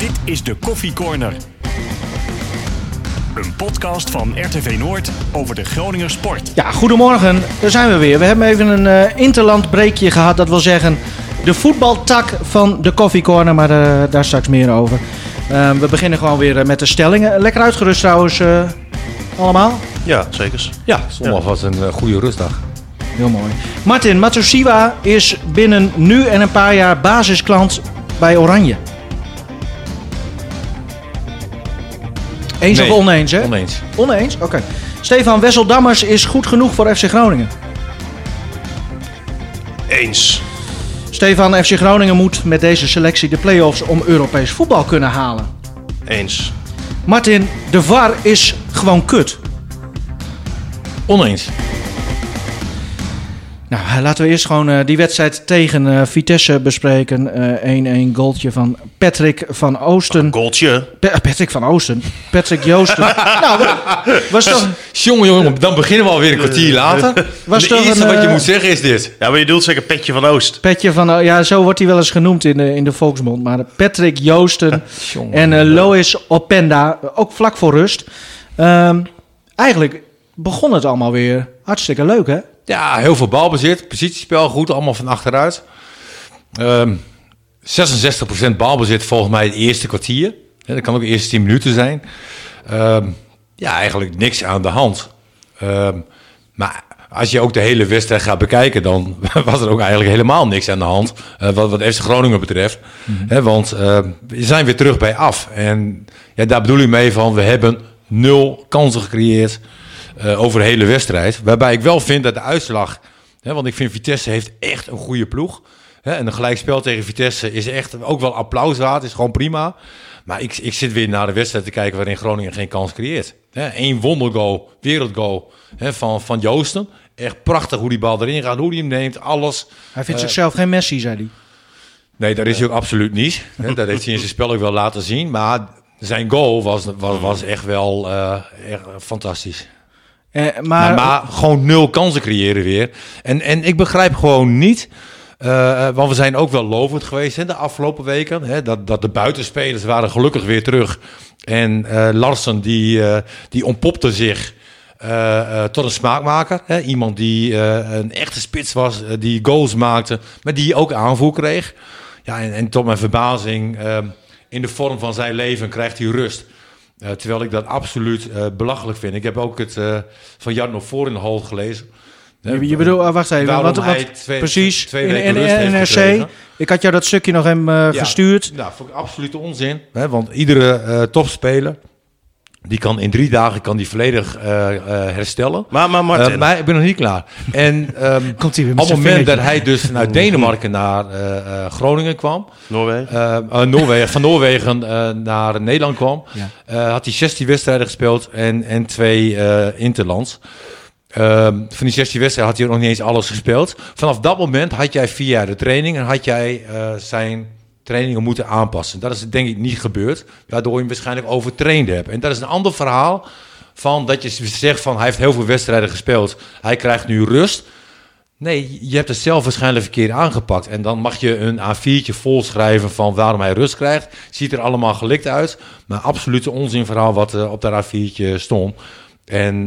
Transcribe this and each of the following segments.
Dit is de Koffie Corner. Een podcast van RTV Noord over de Groninger sport. Ja, goedemorgen. Daar zijn we weer. We hebben even een interlandbreekje gehad. Dat wil zeggen de voetbaltak van de Koffie Corner. Maar daar straks meer over. We beginnen gewoon weer met de stellingen. Lekker uitgerust trouwens allemaal? Ja, zeker. Ja, zondag was een goede rustdag. Heel mooi. Martin Matusiwa is binnen nu en een paar jaar basisklant bij Oranje. Eens of oneens, hè? Oneens. Oneens? Oké. Stefan Wesseldammers is goed genoeg voor FC Groningen. Eens. Stefan, FC Groningen moet met deze selectie de play-offs om Europees voetbal kunnen halen. Eens. Martin, de VAR is gewoon kut. Oneens. Nou, laten we eerst gewoon die wedstrijd tegen Vitesse bespreken. 1-1 goaltje van Patrick van Oosten. Goaltje. Patrick van Oosten. Patrick Joosten. Nou, was toch... Jongen, dan beginnen we alweer een kwartier later. Was de toch eerste wat je moet zeggen is dit. Ja, maar je doet zeker Petje van Oost. Petje van... Ja, zo wordt hij wel eens genoemd in de volksmond. Maar Patrick Joosten en Lois Openda, ook vlak voor rust. Eigenlijk begon het allemaal weer hartstikke leuk, hè? Ja, heel veel balbezit. Positiespel goed, allemaal van achteruit. 66% balbezit volgens mij het eerste kwartier. Dat kan ook de eerste 10 minuten zijn. Ja, eigenlijk niks aan de hand. Maar als je ook de hele wedstrijd gaat bekijken, dan was er ook eigenlijk helemaal niks aan de hand. Wat FC Groningen betreft. Want we zijn weer terug bij af. En ja, daar bedoel ik mee van, we hebben 0 kansen gecreëerd. Over de hele wedstrijd. Waarbij ik wel vind dat de uitslag... want ik vind Vitesse heeft echt een goede ploeg. En een gelijkspel tegen Vitesse is echt ook wel applaus waard. Is gewoon prima. Maar ik zit weer naar de wedstrijd te kijken waarin Groningen geen kans creëert. 1 wondergoal, wereldgoal van Joosten. Echt prachtig hoe die bal erin gaat, hoe hij hem neemt, alles. Hij vindt zichzelf geen Messi, zei hij. Nee, dat is hij ook absoluut niet. Dat heeft hij in zijn spel ook wel laten zien. Maar zijn goal was echt wel echt fantastisch. Maar gewoon 0 kansen creëren weer. En ik begrijp gewoon niet... want we zijn ook wel lovend geweest de afgelopen weken. Dat de buitenspelers waren gelukkig weer terug. En Larsen die ontpopte zich tot een smaakmaker. Iemand die een echte spits was. Die goals maakte. Maar die ook aanvoer kreeg. Ja, en tot mijn verbazing... in de vorm van zijn leven krijgt hij rust. Terwijl ik dat absoluut belachelijk vind. Ik heb ook het van Jarno Voorinholt gelezen. Je bedoelt, wacht even. Precies, in NRC. Ik had jou dat stukje nog hem gestuurd. Nou, vond ik absoluut onzin. Want iedere topspeler... die kan in 3 dagen volledig herstellen. Maar Martin... maar ik ben nog niet klaar. En komt hij weer op het moment dat hij dus vanuit Denemarken naar Groningen kwam... van Noorwegen naar Nederland kwam... had hij 16 wedstrijden gespeeld en 2 interlands. Van die 16 wedstrijden had hij ook nog niet eens alles gespeeld. Vanaf dat moment had jij 4 jaar de training... en had jij zijn... trainingen moeten aanpassen. Dat is denk ik niet gebeurd, waardoor je hem waarschijnlijk overtraind hebt. En dat is een ander verhaal van dat je zegt van hij heeft heel veel wedstrijden gespeeld. Hij krijgt nu rust. Nee, je hebt het zelf waarschijnlijk verkeerd aangepakt. En dan mag je een A4'tje volschrijven van waarom hij rust krijgt. Ziet er allemaal gelikt uit. Maar absoluut een onzinverhaal wat op dat A4'tje stond. En,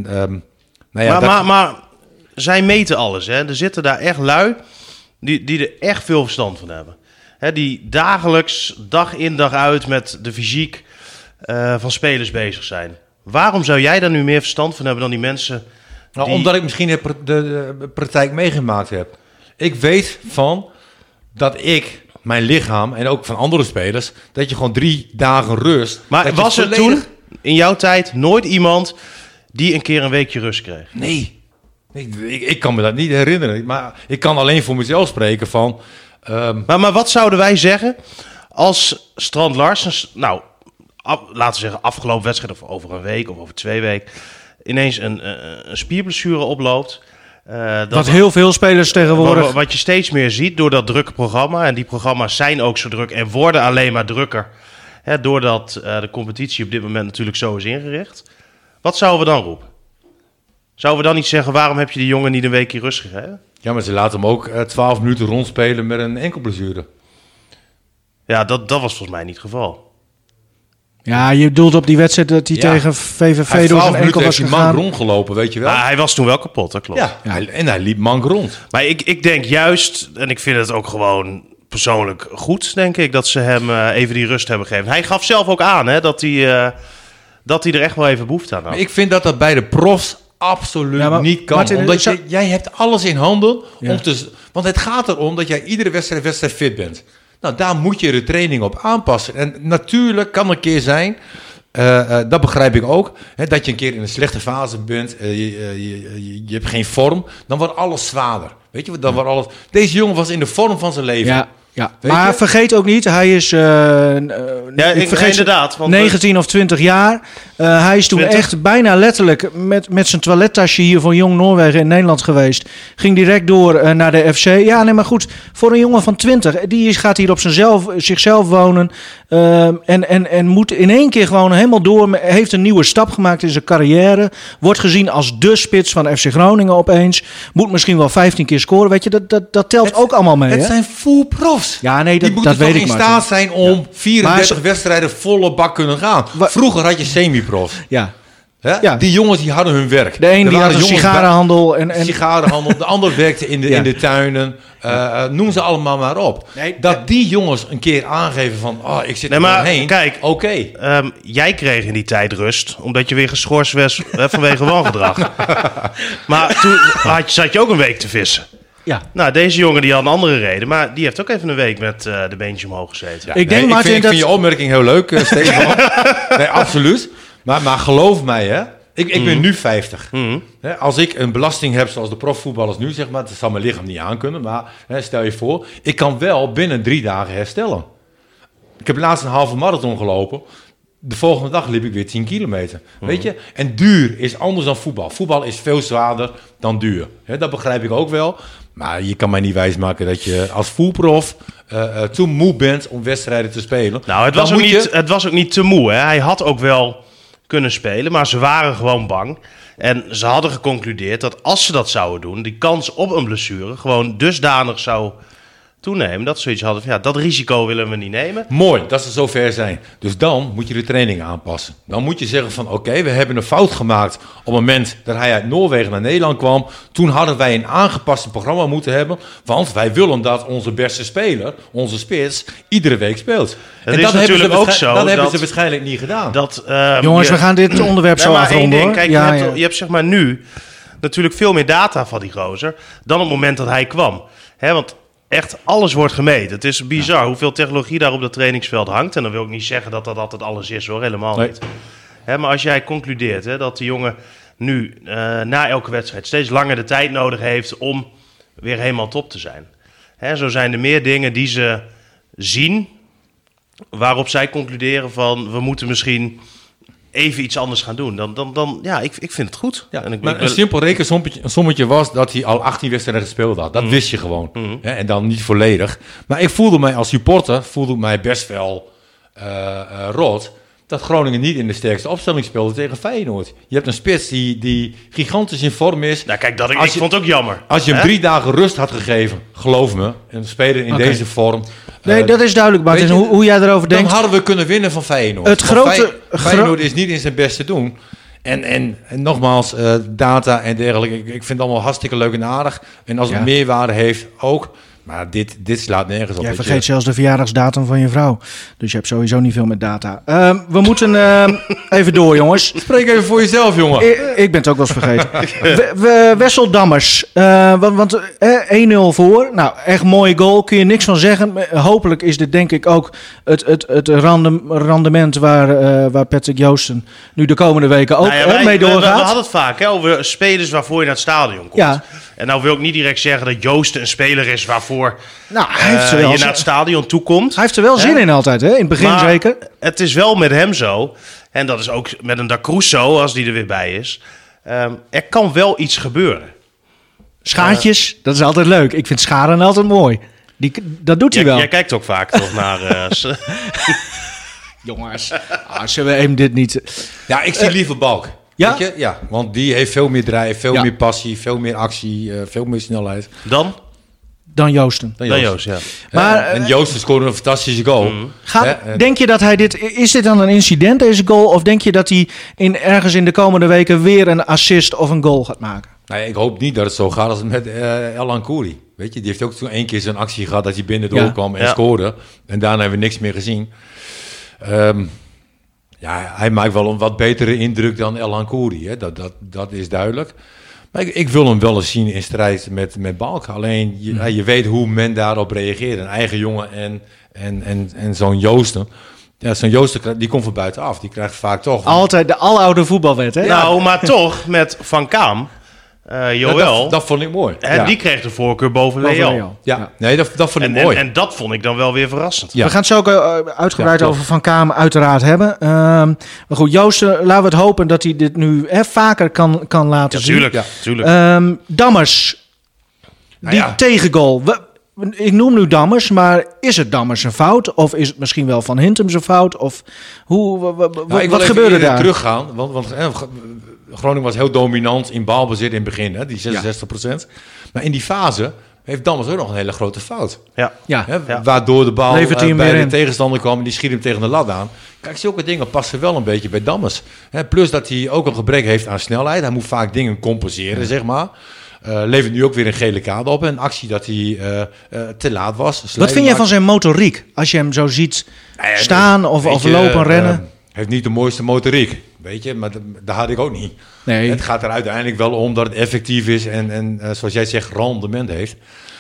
maar zij meten alles. Hè? Er zitten daar echt lui die er echt veel verstand van hebben. Die dagelijks, dag in dag uit met de fysiek van spelers bezig zijn. Waarom zou jij daar nu meer verstand van hebben dan die mensen? Nou, omdat ik misschien de praktijk meegemaakt heb. Ik weet dat ik, mijn lichaam en ook van andere spelers... dat je gewoon 3 dagen rust... Maar was er toen, in jouw tijd, nooit iemand die een keer een weekje rust kreeg? Nee. Ik kan me dat niet herinneren. Maar ik kan alleen voor mezelf spreken van... Maar wat zouden wij zeggen als Strand Larsen, laten we zeggen afgelopen wedstrijd of over een week of over 2 weken, ineens een spierblessure oploopt. Wat heel veel spelers tegenwoordig... Wat je steeds meer ziet door dat drukke programma, en die programma's zijn ook zo druk en worden alleen maar drukker, doordat de competitie op dit moment natuurlijk zo is ingericht. Wat zouden we dan roepen? Zouden we dan niet zeggen, waarom heb je die jongen niet een weekje rust gegeven? Ja, maar ze laten hem ook 12 minuten rondspelen met een enkelblessure. Ja, dat was volgens mij niet het geval. Ja, je bedoelt op die wedstrijd dat hij tegen VVV door zijn enkel was gegaan. Hij heeft rondgelopen, weet je wel. Maar hij was toen wel kapot, dat klopt. Ja. En hij liep mank rond. Maar ik denk juist, en ik vind het ook gewoon persoonlijk goed, denk ik, dat ze hem even die rust hebben gegeven. Hij gaf zelf ook aan dat hij er echt wel even behoefte aan had. Maar ik vind dat bij de profs absoluut niet kan. Martin, omdat jij hebt alles in handen. Want het gaat erom dat jij iedere wedstrijd fit bent. Nou, daar moet je de training op aanpassen. En natuurlijk kan een keer zijn, dat begrijp ik ook, dat je een keer in een slechte fase bent, je hebt geen vorm, dan wordt alles zwaarder. Weet je, dan wordt alles. Deze jongen was in de vorm van zijn leven. Ja, maar vergeet ook niet, hij is inderdaad, want 19 of 20 jaar. Hij is toen 20? echt bijna letterlijk met zijn toilettasje hier voor Jong Noorwegen in Nederland geweest. Ging direct door naar de FC. Ja, nee, maar goed, voor een jongen van 20, gaat hier op zichzelf wonen. En moet in één keer gewoon helemaal door. Heeft een nieuwe stap gemaakt in zijn carrière. Wordt gezien als de spits van FC Groningen opeens. Moet misschien wel 15 keer scoren. Weet je, dat telt ook allemaal mee. Het zijn full profs. Ja, nee, die moeten weet toch ik in staat zijn om 34 wedstrijden volle bak kunnen gaan. Vroeger had je semi-profs. Ja. Ja. Die jongens die hadden hun werk. De ene die had een sigarenhandel. Sigarenhandel. De ander werkte in de tuinen. Noem ze allemaal maar op. Nee, dat die jongens een keer aangeven van, ik zit er doorheen. Kijk, jij kreeg in die tijd rust, omdat je weer geschorst was vanwege wangedrag. Maar toen zat je ook een week te vissen. Ja. Nou, deze jongen die had een andere reden, maar die heeft ook even een week met de beentjes omhoog gezeten. Ja. Ik vind je opmerking heel leuk, Stefan. Nee, absoluut. Maar geloof mij, hè. Ik ben nu 50. Als ik een belasting heb zoals de profvoetballers nu, zeg maar, dat zal mijn lichaam niet aankunnen, maar stel je voor, ik kan wel binnen 3 dagen herstellen. Ik heb laatst een halve marathon gelopen. De volgende dag liep ik weer 10 kilometer. Weet je? En duur is anders dan voetbal. Voetbal is veel zwaarder dan duur. Dat begrijp ik ook wel. Maar je kan mij niet wijsmaken dat je als voetprof te moe bent om wedstrijden te spelen. Nou, het was ook niet te moe. Hè? Hij had ook wel kunnen spelen, maar ze waren gewoon bang. En ze hadden geconcludeerd dat als ze dat zouden doen, die kans op een blessure gewoon dusdanig zou toenemen, dat ze zoiets hadden van, dat risico willen we niet nemen. Mooi, dat ze zover zijn. Dus dan moet je de training aanpassen. Dan moet je zeggen van, oké, we hebben een fout gemaakt op het moment dat hij uit Noorwegen naar Nederland kwam. Toen hadden wij een aangepaste programma moeten hebben, want wij willen dat onze beste speler, onze spits, iedere week speelt. En dat is natuurlijk ook zo. Dat hebben ze waarschijnlijk niet gedaan. Jongens, we gaan dit onderwerp zo afronden, hoor. Kijk, je hebt zeg maar nu natuurlijk veel meer data van die gozer dan op het moment dat hij kwam. Want echt alles wordt gemeten. Het is bizar hoeveel technologie daar op dat trainingsveld hangt. En dan wil ik niet zeggen dat dat altijd alles is, hoor. Helemaal niet. Maar als jij concludeert dat de jongen nu na elke wedstrijd steeds langer de tijd nodig heeft om weer helemaal top te zijn. Zo zijn er meer dingen die ze zien waarop zij concluderen van, we moeten misschien even iets anders gaan doen. Ik vind het goed. Ja, een simpel rekensommetje was dat hij al 18 wedstrijden gespeeld had. Dat wist je gewoon. En dan niet volledig. Maar ik voelde mij als supporter best wel rot dat Groningen niet in de sterkste opstelling speelde tegen Feyenoord. Je hebt een spits die gigantisch in vorm is. Nou kijk, ik vond het ook jammer. Als je hem 3 dagen rust had gegeven, geloof me, een speler in deze vorm. Nee, dat is duidelijk, Martin. Hoe jij erover denkt. Dan hadden we kunnen winnen van Feyenoord. Feyenoord is niet in zijn beste doen. En nogmaals, data en dergelijke. Ik vind het allemaal hartstikke leuk en aardig. En als het meerwaarde heeft, ook. Maar dit slaat nergens op. Jij vergeet zelfs de verjaardagsdatum van je vrouw. Dus je hebt sowieso niet veel met data. We moeten even door, jongens. Spreek even voor jezelf, jongen. Ik ben het ook wel eens vergeten. Wessel Dammers. Want 1-0 voor. Nou, echt mooie goal. Kun je niks van zeggen. Hopelijk is dit denk ik ook het rendement waar Patrick Joosten nu de komende weken ook mee doorgaat. We hadden het vaak over spelers waarvoor je naar het stadion komt. Ja. En nou wil ik niet direct zeggen dat Joosten een speler is waarvoor je naar het stadion toe komt. Hij heeft er wel zin in altijd, hè? In het begin zeker. Het is wel met hem zo, en dat is ook met een Da Cruz zo, als die er weer bij is. Er kan wel iets gebeuren. Schaartjes, dat is altijd leuk. Ik vind scharen altijd mooi. Dat doet hij wel. Jij kijkt ook vaak toch naar... Jongens, zullen we hem dit niet... Ja, ik zie liever Balk. Ja? Weet je? Ja, want die heeft veel meer drijf, veel meer passie, veel meer actie, veel meer snelheid. Dan Joosten. Dan Joost, ja. Maar, en Joosten scoorde een fantastische goal. Denk je dat hij is dit dan een incident, deze goal? Of denk je dat hij ergens in de komende weken weer een assist of een goal gaat maken? Nou, ik hoop niet dat het zo gaat als met El Ankouri. Weet je, die heeft ook toen 1 keer zo'n actie gehad dat hij binnen kwam en scoorde. En daarna hebben we niks meer gezien. Hij maakt wel een wat betere indruk dan El Ankouri. Hè? Dat is duidelijk. Maar ik wil hem wel eens zien in strijd met Balk. Alleen, je weet hoe men daarop reageert. Een eigen jongen en zo'n Joosten. Ja, zo'n Joosten, die komt van buitenaf. Die krijgt vaak toch... Altijd de aloude voetbalwet, hè? Nou, maar toch, met Van Kaam... Joël, dat vond ik mooi. Die kreeg de voorkeur boven Leo. Ja, nee, dat vond ik mooi. En dat vond ik dan wel weer verrassend. Ja. We gaan het zo ook uitgebreid over Van Kaam uiteraard hebben. Maar goed, Joost, laten we het hopen dat hij dit nu vaker kan laten zien. Tuurlijk. Dammers, die tegengoal. Ik noem nu Dammers, maar is het Dammers een fout? Of is het misschien wel Van Hintem zijn fout? Of wat gebeurde daar? Teruggaan, want Groningen was heel dominant in balbezit in het begin, hè, die 66%. Maar in die fase heeft Dammers ook nog een hele grote fout. Waardoor de bal bij de tegenstander kwam en die schiet hem tegen de lat aan. Kijk, zulke dingen passen wel een beetje bij Dammers. Plus dat hij ook een gebrek heeft aan snelheid. Hij moet vaak dingen compenseren, zeg maar. Levert nu ook weer een gele kaart op. Een actie dat hij te laat was. Wat vind jij van zijn motoriek? Als je hem zo ziet staan of lopen, rennen. Hij heeft niet de mooiste motoriek. Weet je, maar dat had ik ook niet. Nee. Het gaat er uiteindelijk wel om dat het effectief is en zoals jij zegt, rendement heeft.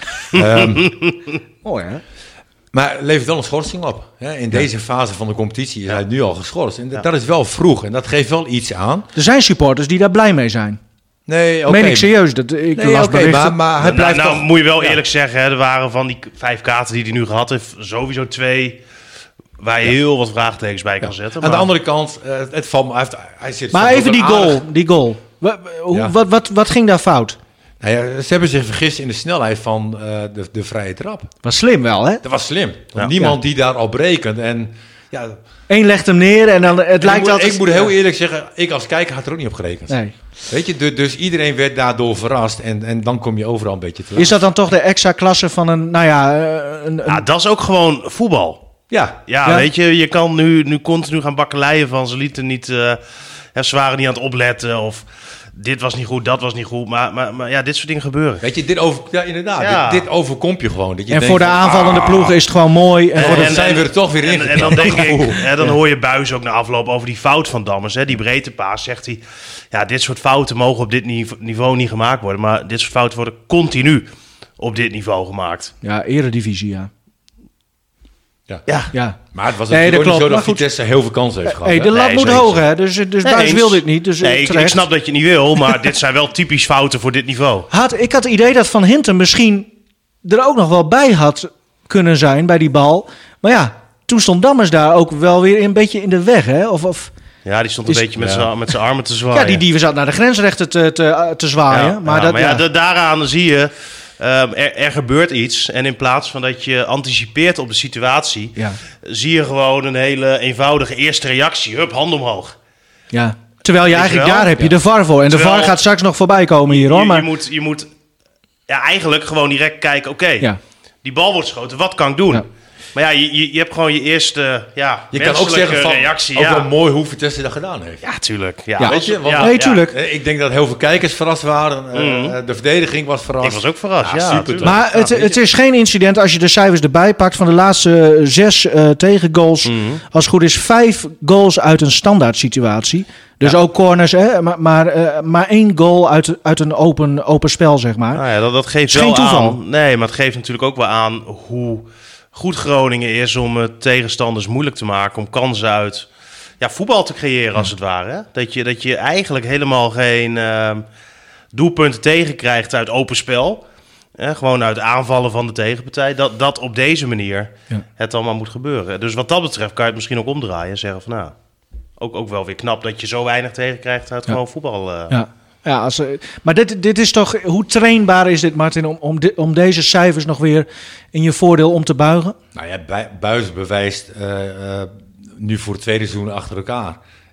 Mooi, hè? Maar levert wel een schorsing op. In deze fase van de competitie is hij nu al geschorst. En dat is wel vroeg en dat geeft wel iets aan. Er zijn supporters die daar blij mee zijn. Nee, meen ik serieus. Maar hij blijft toch... moet je wel eerlijk zeggen, hè, er waren van die 5 kaarten die hij nu gehad heeft, sowieso 2... waar je heel wat vraagtekens bij kan zetten. Aan de andere kant, het valt me... Hij zit maar even die goal. Wat ging daar fout? Nou ja, ze hebben zich vergist in de snelheid van de vrije trap. Was slim wel, hè? Dat was slim. Niemand die daarop rekent. En Eén legt hem neer en dan het lijkt altijd... Ik moet heel eerlijk zeggen, ik als kijker had er ook niet op gerekend. Nee. Weet je, dus iedereen werd daardoor verrast en dan kom je overal een beetje te laat. Is dat dan toch de extra klasse van een... dat is ook gewoon voetbal. Ja, weet je kan nu continu gaan bakkeleien van ze lieten niet, ze waren niet aan het opletten of dit was niet goed, dat was niet goed, maar dit soort dingen gebeuren. Weet je, dit overkomt je gewoon. Dat je en voor de aanvallende ploegen is het gewoon mooi. En zijn we er toch weer in. En dan denk ik, dan hoor je Buijs ook na afloop over die fout van Dammers, die breedtepaas, zegt hij, dit soort fouten mogen op dit niveau niet gemaakt worden, maar dit soort fouten worden continu op dit niveau gemaakt. Ja, eredivisie, ja. Ja. Maar het was natuurlijk niet zo dat Vitesse heel veel kansen heeft gehad. De lat moet hoog, hè? Dus Buijs wil dit niet. Dus ik snap dat je niet wil, maar dit zijn wel typisch fouten voor dit niveau. Ik had het idee dat Van Hintem misschien er ook nog wel bij had kunnen zijn bij die bal. Maar toen stond Dammers daar ook wel weer een beetje in de weg, hè? Ja, die stond een beetje met zijn armen te zwaaien. Ja, die zat naar de grensrechter te zwaaien. Daaraan zie je... er gebeurt iets en in plaats van dat je anticipeert op de situatie, zie je gewoon een hele eenvoudige eerste reactie. Hup, hand omhoog. Ja. Terwijl je eigenlijk daar heb je de VAR voor. En de VAR gaat straks nog voorbij komen hier, hoor. Maar je moet eigenlijk gewoon direct kijken, die bal wordt geschoten, wat kan ik doen? Ja. Maar je hebt gewoon je eerste je kan ook zeggen van, reactie. Ook wel mooi hoe Vitesse dat gedaan heeft. Ja, tuurlijk. Weet je? Tuurlijk. Ik denk dat heel veel kijkers verrast waren. De verdediging was verrast. Ik was ook verrast, super. Maar het is geen incident als je de cijfers erbij pakt. Van de laatste 6 tegengoals. Als het goed is 5 goals uit een standaard situatie. Dus ook corners, maar 1 goal uit een open spel, zeg maar. Nou ja, dat geeft wel geen toeval. Nee, maar het geeft natuurlijk ook wel aan hoe goed Groningen is om tegenstanders moeilijk te maken, om kansen uit voetbal te creëren als het ware. Hè? Dat je eigenlijk helemaal geen doelpunten tegenkrijgt uit open spel. Gewoon uit aanvallen van de tegenpartij. Dat op deze manier het allemaal moet gebeuren. Dus wat dat betreft kan je het misschien ook omdraaien en zeggen van ook wel weer knap dat je zo weinig tegenkrijgt uit gewoon voetbal. Maar dit is toch... Hoe trainbaar is dit, Martin, om deze cijfers nog weer in je voordeel om te buigen? Nou ja, Buijs bewijst nu voor het tweede seizoen achter elkaar.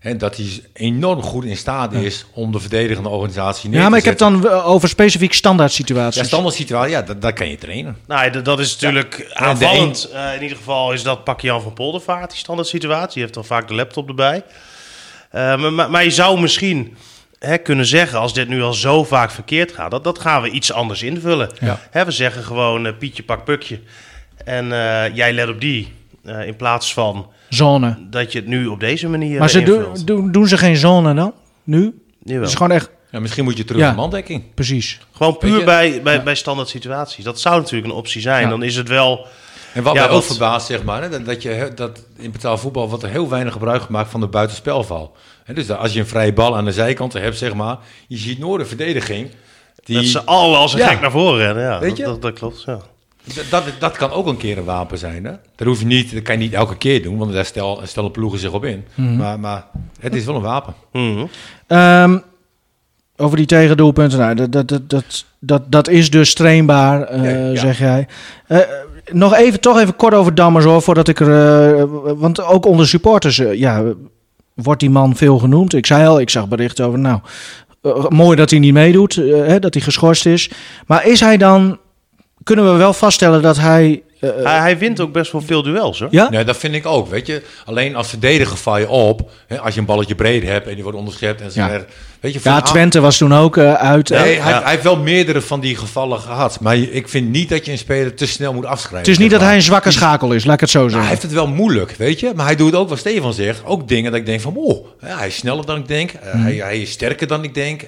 En dat hij enorm goed in staat is om de verdedigende organisatie neer te maar ik zetten. heb dan over specifiek standaard situaties. Ja, standaard situatie, dat kan je trainen. Nou, dat is natuurlijk aanvallend. In ieder geval is dat Jan van Poldervaart, die standaard situatie. Die heeft dan vaak de laptop erbij. Maar je zou misschien kunnen zeggen, als dit nu al zo vaak verkeerd gaat, dat gaan we iets anders invullen. Ja. We zeggen gewoon Pietje pak Pukje. En jij let op die. In plaats van zone. Dat je het nu op deze manier maar doen ze geen zone dan? Nu? Jawel. Het is gewoon echt... Ja, misschien moet je terug naar mandekking. Precies. Gewoon puur bij standaard situaties. Dat zou natuurlijk een optie zijn. Ja. Dan is het wel... En wat mij ook verbaast, zeg maar, hè, dat in betaald voetbal wordt er heel weinig gebruik gemaakt van de buitenspelval. En dus als je een vrije bal aan de zijkant hebt, zeg maar, je ziet nooit de verdediging. Dat ze alle als een gek naar voren rennen. Ja, weet je? Dat klopt, ja. Dat kan ook een keer een wapen zijn. Hè? Dat kan je niet elke keer doen, want daar stellen ploegen zich op in. Mm-hmm. Maar het is wel een wapen. Mm-hmm. Over die tegendoelpunten, nou, dat is dus trainbaar, zeg jij. Nog even kort over Dammers, hoor, voordat ik want ook onder supporters, wordt die man veel genoemd. Ik zei al, ik zag berichten over, mooi dat hij niet meedoet, dat hij geschorst is. Maar is hij dan... Kunnen we wel vaststellen dat hij... Hij wint ook best wel veel duels, hoor. Ja? Nee, dat vind ik ook, weet je. Alleen als verdediger val je op. Hè, als je een balletje breed hebt en die wordt onderschept. En weet je, Twente was toen ook uit. Nee, hij heeft wel meerdere van die gevallen gehad. Maar ik vind niet dat je een speler te snel moet afschrijven. Het is niet dat hij een zwakke schakel is, laat ik het zo zeggen. Hij heeft het wel moeilijk, weet je. Maar hij doet ook wat Stefan zegt. Ook dingen dat ik denk van, hij is sneller dan ik denk. Hij is sterker dan ik denk.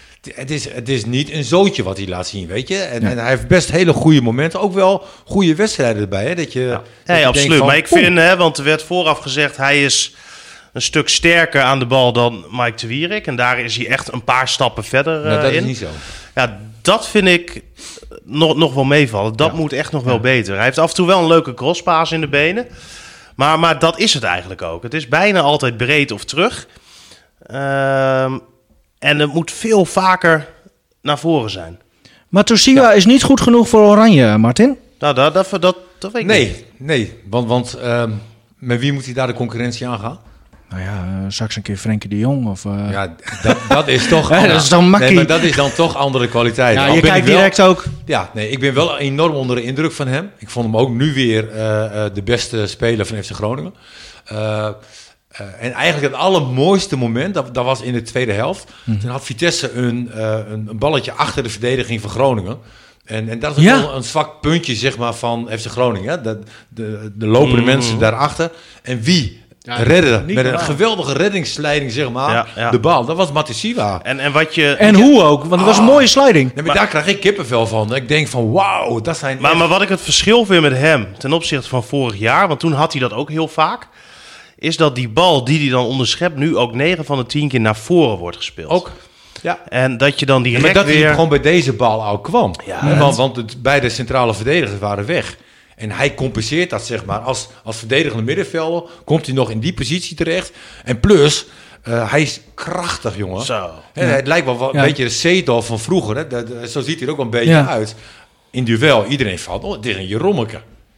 Het is niet een zootje wat hij laat zien, weet je. En hij heeft best hele goede momenten. Ook wel goede wedstrijden erbij. Hè? Dat je absoluut. Van, maar ik vind, want er werd vooraf gezegd... hij is een stuk sterker aan de bal dan Mike de Wierik. En daar is hij echt een paar stappen verder dat in. is niet zo. Ja, dat vind ik nog wel meevallen. Dat moet echt nog wel beter. Hij heeft af en toe wel een leuke crosspaas in de benen. Maar dat is het eigenlijk ook. Het is bijna altijd breed of terug. En het moet veel vaker naar voren zijn. Maar Toshiba is niet goed genoeg voor Oranje, Martin? Nou, dat weet ik niet. Nee. Want met wie moet hij daar de concurrentie aangaan? Nou ja, straks een keer Frenkie de Jong of... Ja, dat is toch... dat is dan makkie. Nee, maar dat is dan toch andere kwaliteit. Ja, je kijkt direct ook... Ja, ik ben wel enorm onder de indruk van hem. Ik vond hem ook nu weer de beste speler van FC Groningen. En eigenlijk het allermooiste moment, dat was in de tweede helft. Toen had Vitesse een balletje achter de verdediging van Groningen. En dat is wel een zwak puntje, zeg maar, van FC Groningen. De lopende mensen daarachter. En wie redde met een geweldige reddingsleiding, zeg maar, de bal. Dat was Matisiwa. En hoe ook, want het was een mooie sliding. Nee, maar daar krijg ik kippenvel van. Ik denk van, wauw, dat zijn... Maar wat ik het verschil vind met hem ten opzichte van vorig jaar, want toen had hij dat ook heel vaak, is dat die bal die hij dan onderschept nu ook 9 van de 10 keer naar voren wordt gespeeld. Ook. Ja. En dat je dan direct maar dat weer... hij gewoon bij deze bal al kwam. Ja, want beide centrale verdedigers waren weg. En hij compenseert dat, zeg maar. Als verdedigende middenvelder komt hij nog in die positie terecht. En plus, hij is krachtig, jongen. Zo. Het lijkt wel een beetje de Seedorf van vroeger. Hè? Zo ziet hij er ook een beetje uit. In duel, iedereen valt. Het is een Jerommeke.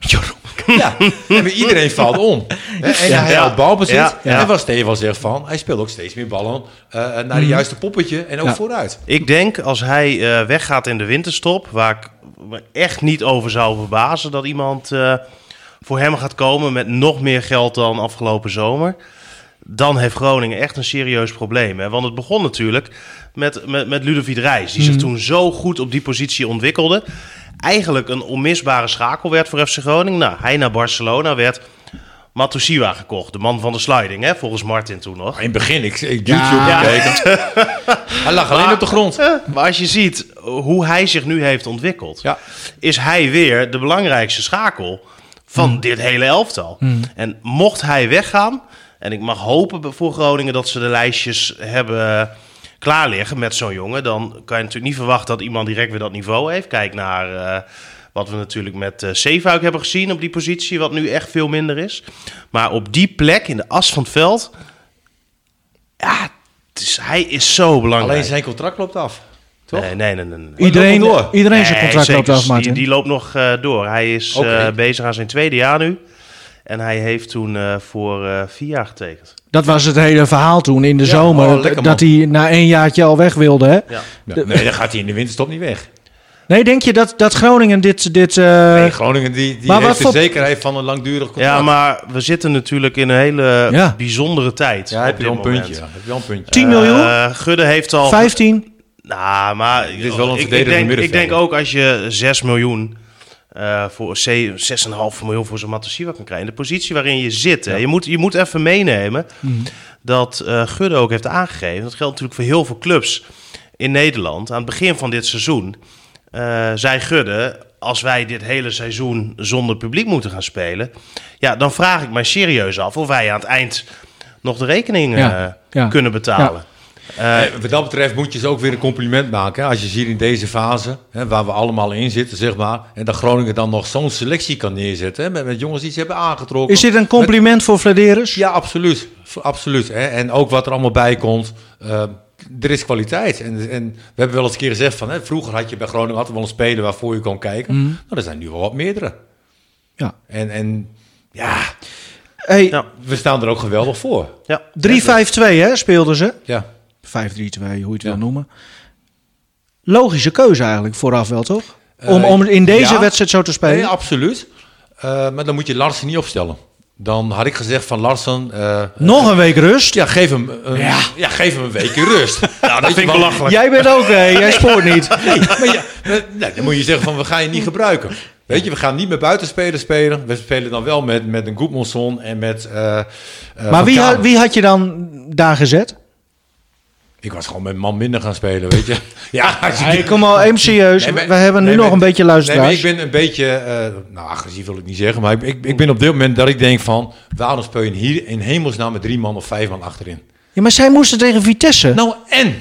Ja, maar iedereen valt om. En hij had balbezit. En wat Stefan zegt van, hij speelt ook steeds meer ballen naar de juiste poppetje en ook vooruit. Ik denk, als hij weggaat in de winterstop, waar ik me echt niet over zou verbazen dat iemand voor hem gaat komen met nog meer geld dan afgelopen zomer, dan heeft Groningen echt een serieus probleem. Hè? Want het begon natuurlijk met Ludovic Reis, die zich toen zo goed op die positie ontwikkelde. Eigenlijk een onmisbare schakel werd voor FC Groningen. Nou, hij naar Barcelona werd Matosiwa gekocht. De man van de sliding, hè? Volgens Martin toen nog. In het begin, ik YouTube gekeken. Hij lag alleen op de grond. Maar als je ziet hoe hij zich nu heeft ontwikkeld, is hij weer de belangrijkste schakel van dit hele elftal. En mocht hij weggaan, en ik mag hopen voor Groningen dat ze de lijstjes hebben klaar liggen met zo'n jongen, dan kan je natuurlijk niet verwachten dat iemand direct weer dat niveau heeft. Kijk naar wat we natuurlijk met Zeefuik hebben gezien op die positie, wat nu echt veel minder is. Maar op die plek, in de as van het veld, hij is zo belangrijk. Alleen zijn contract loopt af, toch? Nee. Iedereen zijn contract loopt af, Martin. Die loopt nog door. Hij is bezig aan zijn tweede jaar nu. En hij heeft toen voor 4 jaar getekend. Dat was het hele verhaal toen in de zomer. Dat hij na 1 jaartje al weg wilde, hè? Ja. Nee, dan gaat hij in de winterstop niet weg. Nee, denk je dat Groningen dit... Nee, Groningen die heeft de zekerheid van een langdurig contract. Ja, maar we zitten natuurlijk in een hele bijzondere tijd. Ja, heb je wel een puntje. 10 miljoen? Gudde heeft al... 15? Nou, maar dit is wel een verdedigende middenvelder. Ik denk ook als je 6 miljoen... voor 6,5 miljoen voor zo'n Matosiwa kan krijgen. In de positie waarin je zit. Hè. Je moet even meenemen dat Gudde ook heeft aangegeven. Dat geldt natuurlijk voor heel veel clubs in Nederland. Aan het begin van dit seizoen zei Gudde... als wij dit hele seizoen zonder publiek moeten gaan spelen... ja, dan vraag ik mij serieus af... of wij aan het eind nog de rekening kunnen betalen. Ja. Wat dat betreft moet je ze ook weer een compliment maken. Hè? Als je ziet in deze fase, hè, waar we allemaal in zitten, zeg maar... en dat Groningen dan nog zo'n selectie kan neerzetten... Hè, met jongens die ze hebben aangetrokken. Is dit een compliment voor Vladeris? Ja, absoluut. Hè? En ook wat er allemaal bij komt... er is kwaliteit. En we hebben wel eens een keer gezegd van... Hè, vroeger had je bij Groningen altijd wel een speler waarvoor je kon kijken. Nou, er zijn nu wel wat meerdere. Ja. En ja... Hey, we staan er ook geweldig voor. Ja. 3-5-2 hè, speelden ze. Ja. 5-3-2, hoe je het wil noemen. Logische keuze eigenlijk vooraf wel, toch? Om in deze wedstrijd zo te spelen? Nee, absoluut. Maar dan moet je Larsen niet opstellen. Dan had ik gezegd van Larsen... nog een week rust? Ja, geef hem een weekje rust. Nou, dat vind ik belachelijk. Jij bent ook, jij spoort niet. Nee, dan moet je zeggen van, we gaan je niet gebruiken. Weet je, we gaan niet met buitenspelers spelen. We spelen dan wel met een Goedmanson en met... maar wie had je dan daar gezet? Ik was gewoon met een man minder gaan spelen, weet je. Ik kom al even serieus. We hebben nu nog een beetje luisteraars. Nee, maar ik ben een beetje... agressief wil ik niet zeggen. Maar ik ben op dit moment dat ik denk van... waarom speel je hier in hemelsnaam met 3 man of 5 man achterin? Ja, maar zij moesten tegen Vitesse. Nou, en...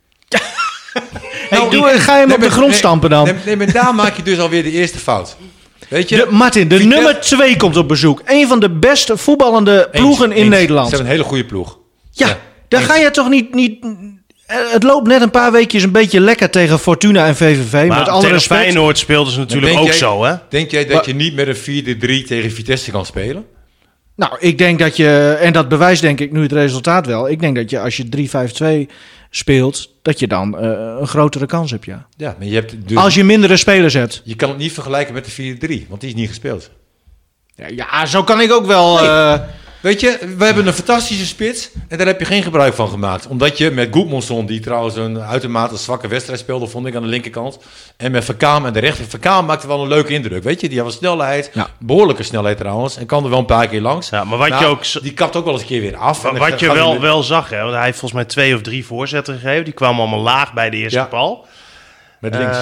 Ga je hem op de grond stampen dan? Nee, maar daar maak je dus alweer de eerste fout. Weet je? Martin, de nummer 2 komt op bezoek. Een van de beste voetballende ploegen in Nederland. Ze hebben een hele goede ploeg. Ja. Dan ga je toch niet... Het loopt net een paar weekjes een beetje lekker tegen Fortuna en VVV. Maar met alle respect. Feyenoord speelden ze natuurlijk ook zo, hè? Denk jij dat je niet met een 4-3 tegen Vitesse kan spelen? Nou, ik denk dat je... En dat bewijst denk ik nu het resultaat wel. Ik denk dat je als je 3-5-2 speelt... dat je dan een grotere kans hebt, ja. Ja, maar je hebt dus, als je mindere spelers hebt. Je kan het niet vergelijken met de 4-3, want die is niet gespeeld. Ja, zo kan ik ook wel... Weet je, we hebben een fantastische spits en daar heb je geen gebruik van gemaakt. Omdat je met Goedmanson, die trouwens een uitermate zwakke wedstrijd speelde, vond ik aan de linkerkant. En met Verkaam aan de rechter. Verkaam maakte wel een leuke indruk, weet je. Die had snelheid, behoorlijke snelheid trouwens. En kan er wel een paar keer langs. Ja, maar wat je ook... Die kapt ook wel eens een keer weer af. Wat je wel zag, hè, want hij heeft volgens mij 2 of 3 voorzetten gegeven. Die kwamen allemaal laag bij de eerste pal. Met links.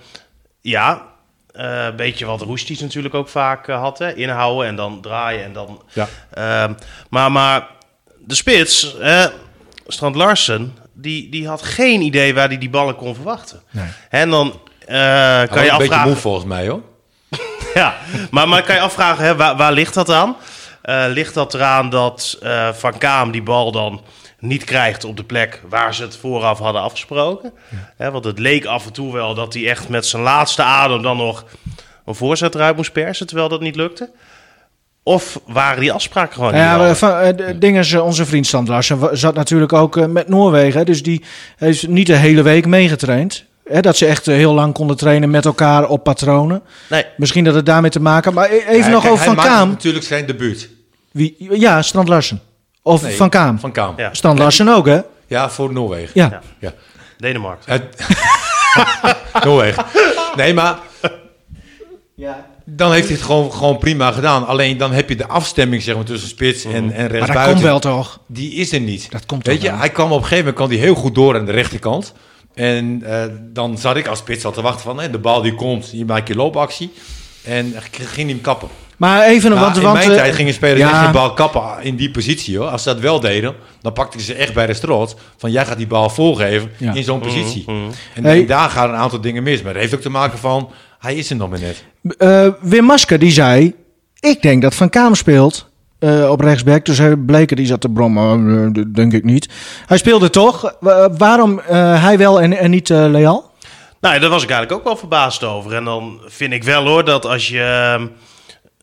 Een beetje wat Roestic natuurlijk ook vaak had. Hè? Inhouden en dan draaien en dan... Ja. Maar de spits, Strand Larsen, die had geen idee waar hij die ballen kon verwachten. Nee. En dan kan je afvragen... Een beetje moe volgens mij, hoor. Ja, maar kan je afvragen, hè, waar ligt dat aan? Ligt dat eraan dat Van Kaam die bal dan niet krijgt op de plek waar ze het vooraf hadden afgesproken? Ja. Want het leek af en toe wel dat hij echt met zijn laatste adem dan nog een voorzet eruit moest persen, terwijl dat niet lukte. Of waren die afspraken gewoon niet? Onze vriend Strand Larsen zat natuurlijk ook met Noorwegen. Dus die heeft niet de hele week meegetraind. Dat ze echt heel lang konden trainen met elkaar op patronen. Nee. Misschien dat het daarmee te maken. Maar even nog over Van Kaam. Hij maakte natuurlijk zijn debuut. Wie? Ja, Strand Larsen. Of Van Kaam. Van Kaam. Ja. Strand Larsen ook, hè? Ja, voor Noorwegen. Ja. Denemarken. Noorwegen. Nee, maar... Ja. Dan heeft hij het gewoon prima gedaan. Alleen dan heb je de afstemming zeg maar, tussen spits en rechtsbuiten. Maar dat komt wel toch? Die is er niet. Dat komt Weet je, wel. hij kwam op een gegeven moment heel goed door aan de rechterkant. En dan zat ik als spits al te wachten van... de bal die komt, je maakt je loopactie. En ging hem kappen. Maar even... in mijn tijd gingen spelers echt de bal kappen in die positie. Hoor. Als ze dat wel deden, dan pakten ze echt bij de strot. Van jij gaat die bal voorgeven in zo'n positie. En daar gaan een aantal dingen mis. Maar dat heeft ook te maken van... Hij is er nog maar net. Wim Masker die zei... Ik denk dat Van Kaam speelt op rechtsback. Dus Bleker die zat te brommen. Denk ik niet. Hij speelde toch. Waarom hij wel en niet Leal? Nou, daar was ik eigenlijk ook wel verbaasd over. En dan vind ik wel hoor dat als je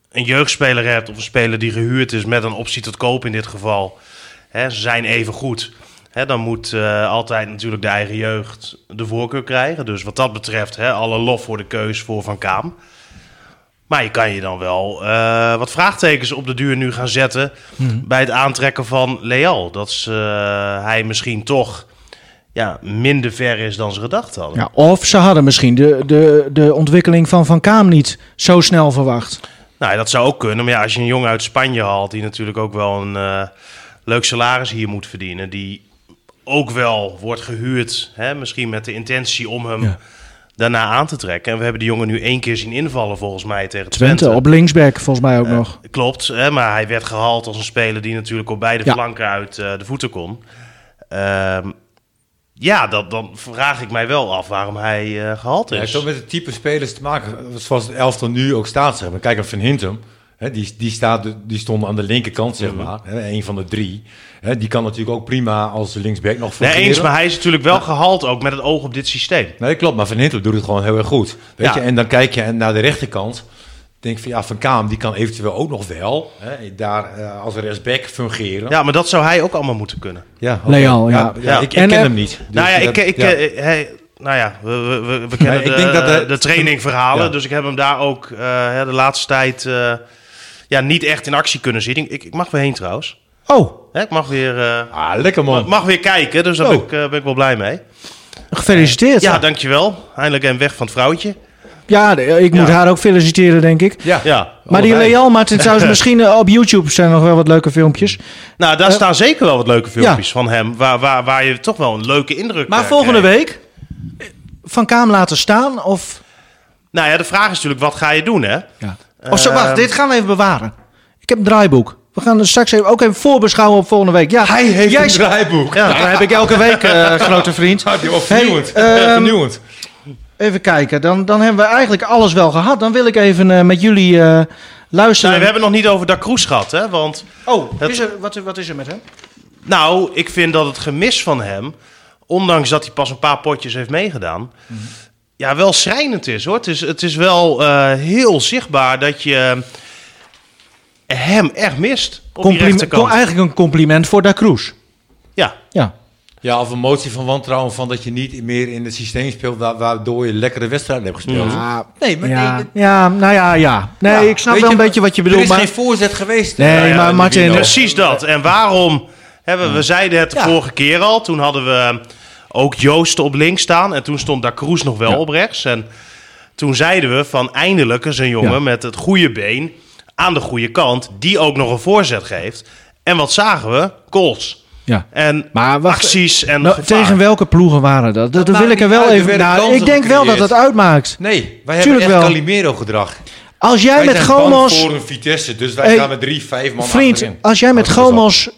een jeugdspeler hebt of een speler die gehuurd is met een optie tot koop in dit geval, ze zijn even goed. Dan moet altijd natuurlijk de eigen jeugd de voorkeur krijgen. Dus wat dat betreft, alle lof voor de keus voor Van Kaam. Maar je kan je dan wel wat vraagtekens op de duur nu gaan zetten bij het aantrekken van Leal. Dat hij misschien toch minder ver is dan ze gedacht hadden. Ja, of ze hadden misschien de ontwikkeling van Van Kaam niet zo snel verwacht. Nou, dat zou ook kunnen. Maar als je een jongen uit Spanje haalt die natuurlijk ook wel een leuk salaris hier moet verdienen, die ook wel wordt gehuurd, misschien met de intentie om hem daarna aan te trekken. En we hebben die jongen nu 1 keer zien invallen volgens mij tegen Twente. Op linksback volgens mij ook nog. Klopt, maar hij werd gehaald als een speler die natuurlijk op beide flanken uit de voeten kon. Dan vraag ik mij wel af waarom hij gehaald is. Het heeft ook met het type spelers te maken, zoals het elftal nu ook staat. Zeg maar. Kijk naar Van Hintem. Die stond aan de linkerkant, zeg maar. Een van de 3. Die kan natuurlijk ook prima als linksback nog fungeren. Nee, eens, maar hij is natuurlijk wel gehaald ook met het oog op dit systeem. Nee, klopt. Maar Van Hintem doet het gewoon heel erg goed. Weet je? En dan kijk je naar de rechterkant. Denk van Van Kaam, die kan eventueel ook nog wel daar als rechtsback fungeren. Ja, maar dat zou hij ook allemaal moeten kunnen. Ja, Leal, ik ken hem niet. Dus, we kennen de trainingverhalen. Ja. Dus ik heb hem daar ook de laatste tijd niet echt in actie kunnen zien. Ik mag weer heen trouwens. Oh. Ik mag weer... lekker man. Mag weer kijken, dus daar ben ik wel blij mee. Gefeliciteerd. Ja, dankjewel. Eindelijk een weg van het vrouwtje. Ja, ik moet haar ook feliciteren, denk ik. Ja. Maar die Leal, Martin, trouwens, misschien op YouTube zijn nog wel wat leuke filmpjes. Nou, daar staan zeker wel wat leuke filmpjes van hem, waar je toch wel een leuke indruk Maar volgende week Van Kaam laten staan, of... Nou ja, de vraag is natuurlijk, wat ga je doen, hè? Ja. Of zo, wacht, dit gaan we even bewaren. Ik heb een draaiboek. We gaan straks ook even voorbeschouwen op volgende week. Ja, hij heeft een draaiboek. Ja, dat heb ik elke week, grote vriend. Vernieuwend. Even kijken, dan hebben we eigenlijk alles wel gehad. Dan wil ik even met jullie luisteren. Nou, we hebben nog niet over Da Cruz gehad, hè? Want wat is er met hem? Nou, ik vind dat het gemis van hem, ondanks dat hij pas een paar potjes heeft meegedaan, wel schrijnend is, hoor. Het is wel heel zichtbaar dat je hem echt mist op die rechterkant. Eigenlijk een compliment voor Da Cruz. Ja. Ja, of een motie van wantrouwen van dat je niet meer in het systeem speelt waardoor je lekkere wedstrijden hebt gespeeld. Nee, ik snap wel een beetje wat je bedoelt. Er is geen voorzet geweest. Nee, maar Martin... Precies dat. En waarom... We zeiden het de vorige keer al. Toen hadden we ook Joost op links staan. En toen stond Da Cruz nog wel op rechts. En toen zeiden we van eindelijk is een jongen met het goede been aan de goede kant. Die ook nog een voorzet geeft. En wat zagen we? Goals. Ja. En acties en tegen welke ploegen waren dat? Dat wil ik er wel even... ik denk wel dat het uitmaakt. Nee, wij hebben echt Calimero-gedrag. Als jij met Gomos... Wij zijn voor een Vitesse, dus wij gaan met 3-5 man achterin. Als jij met Gomos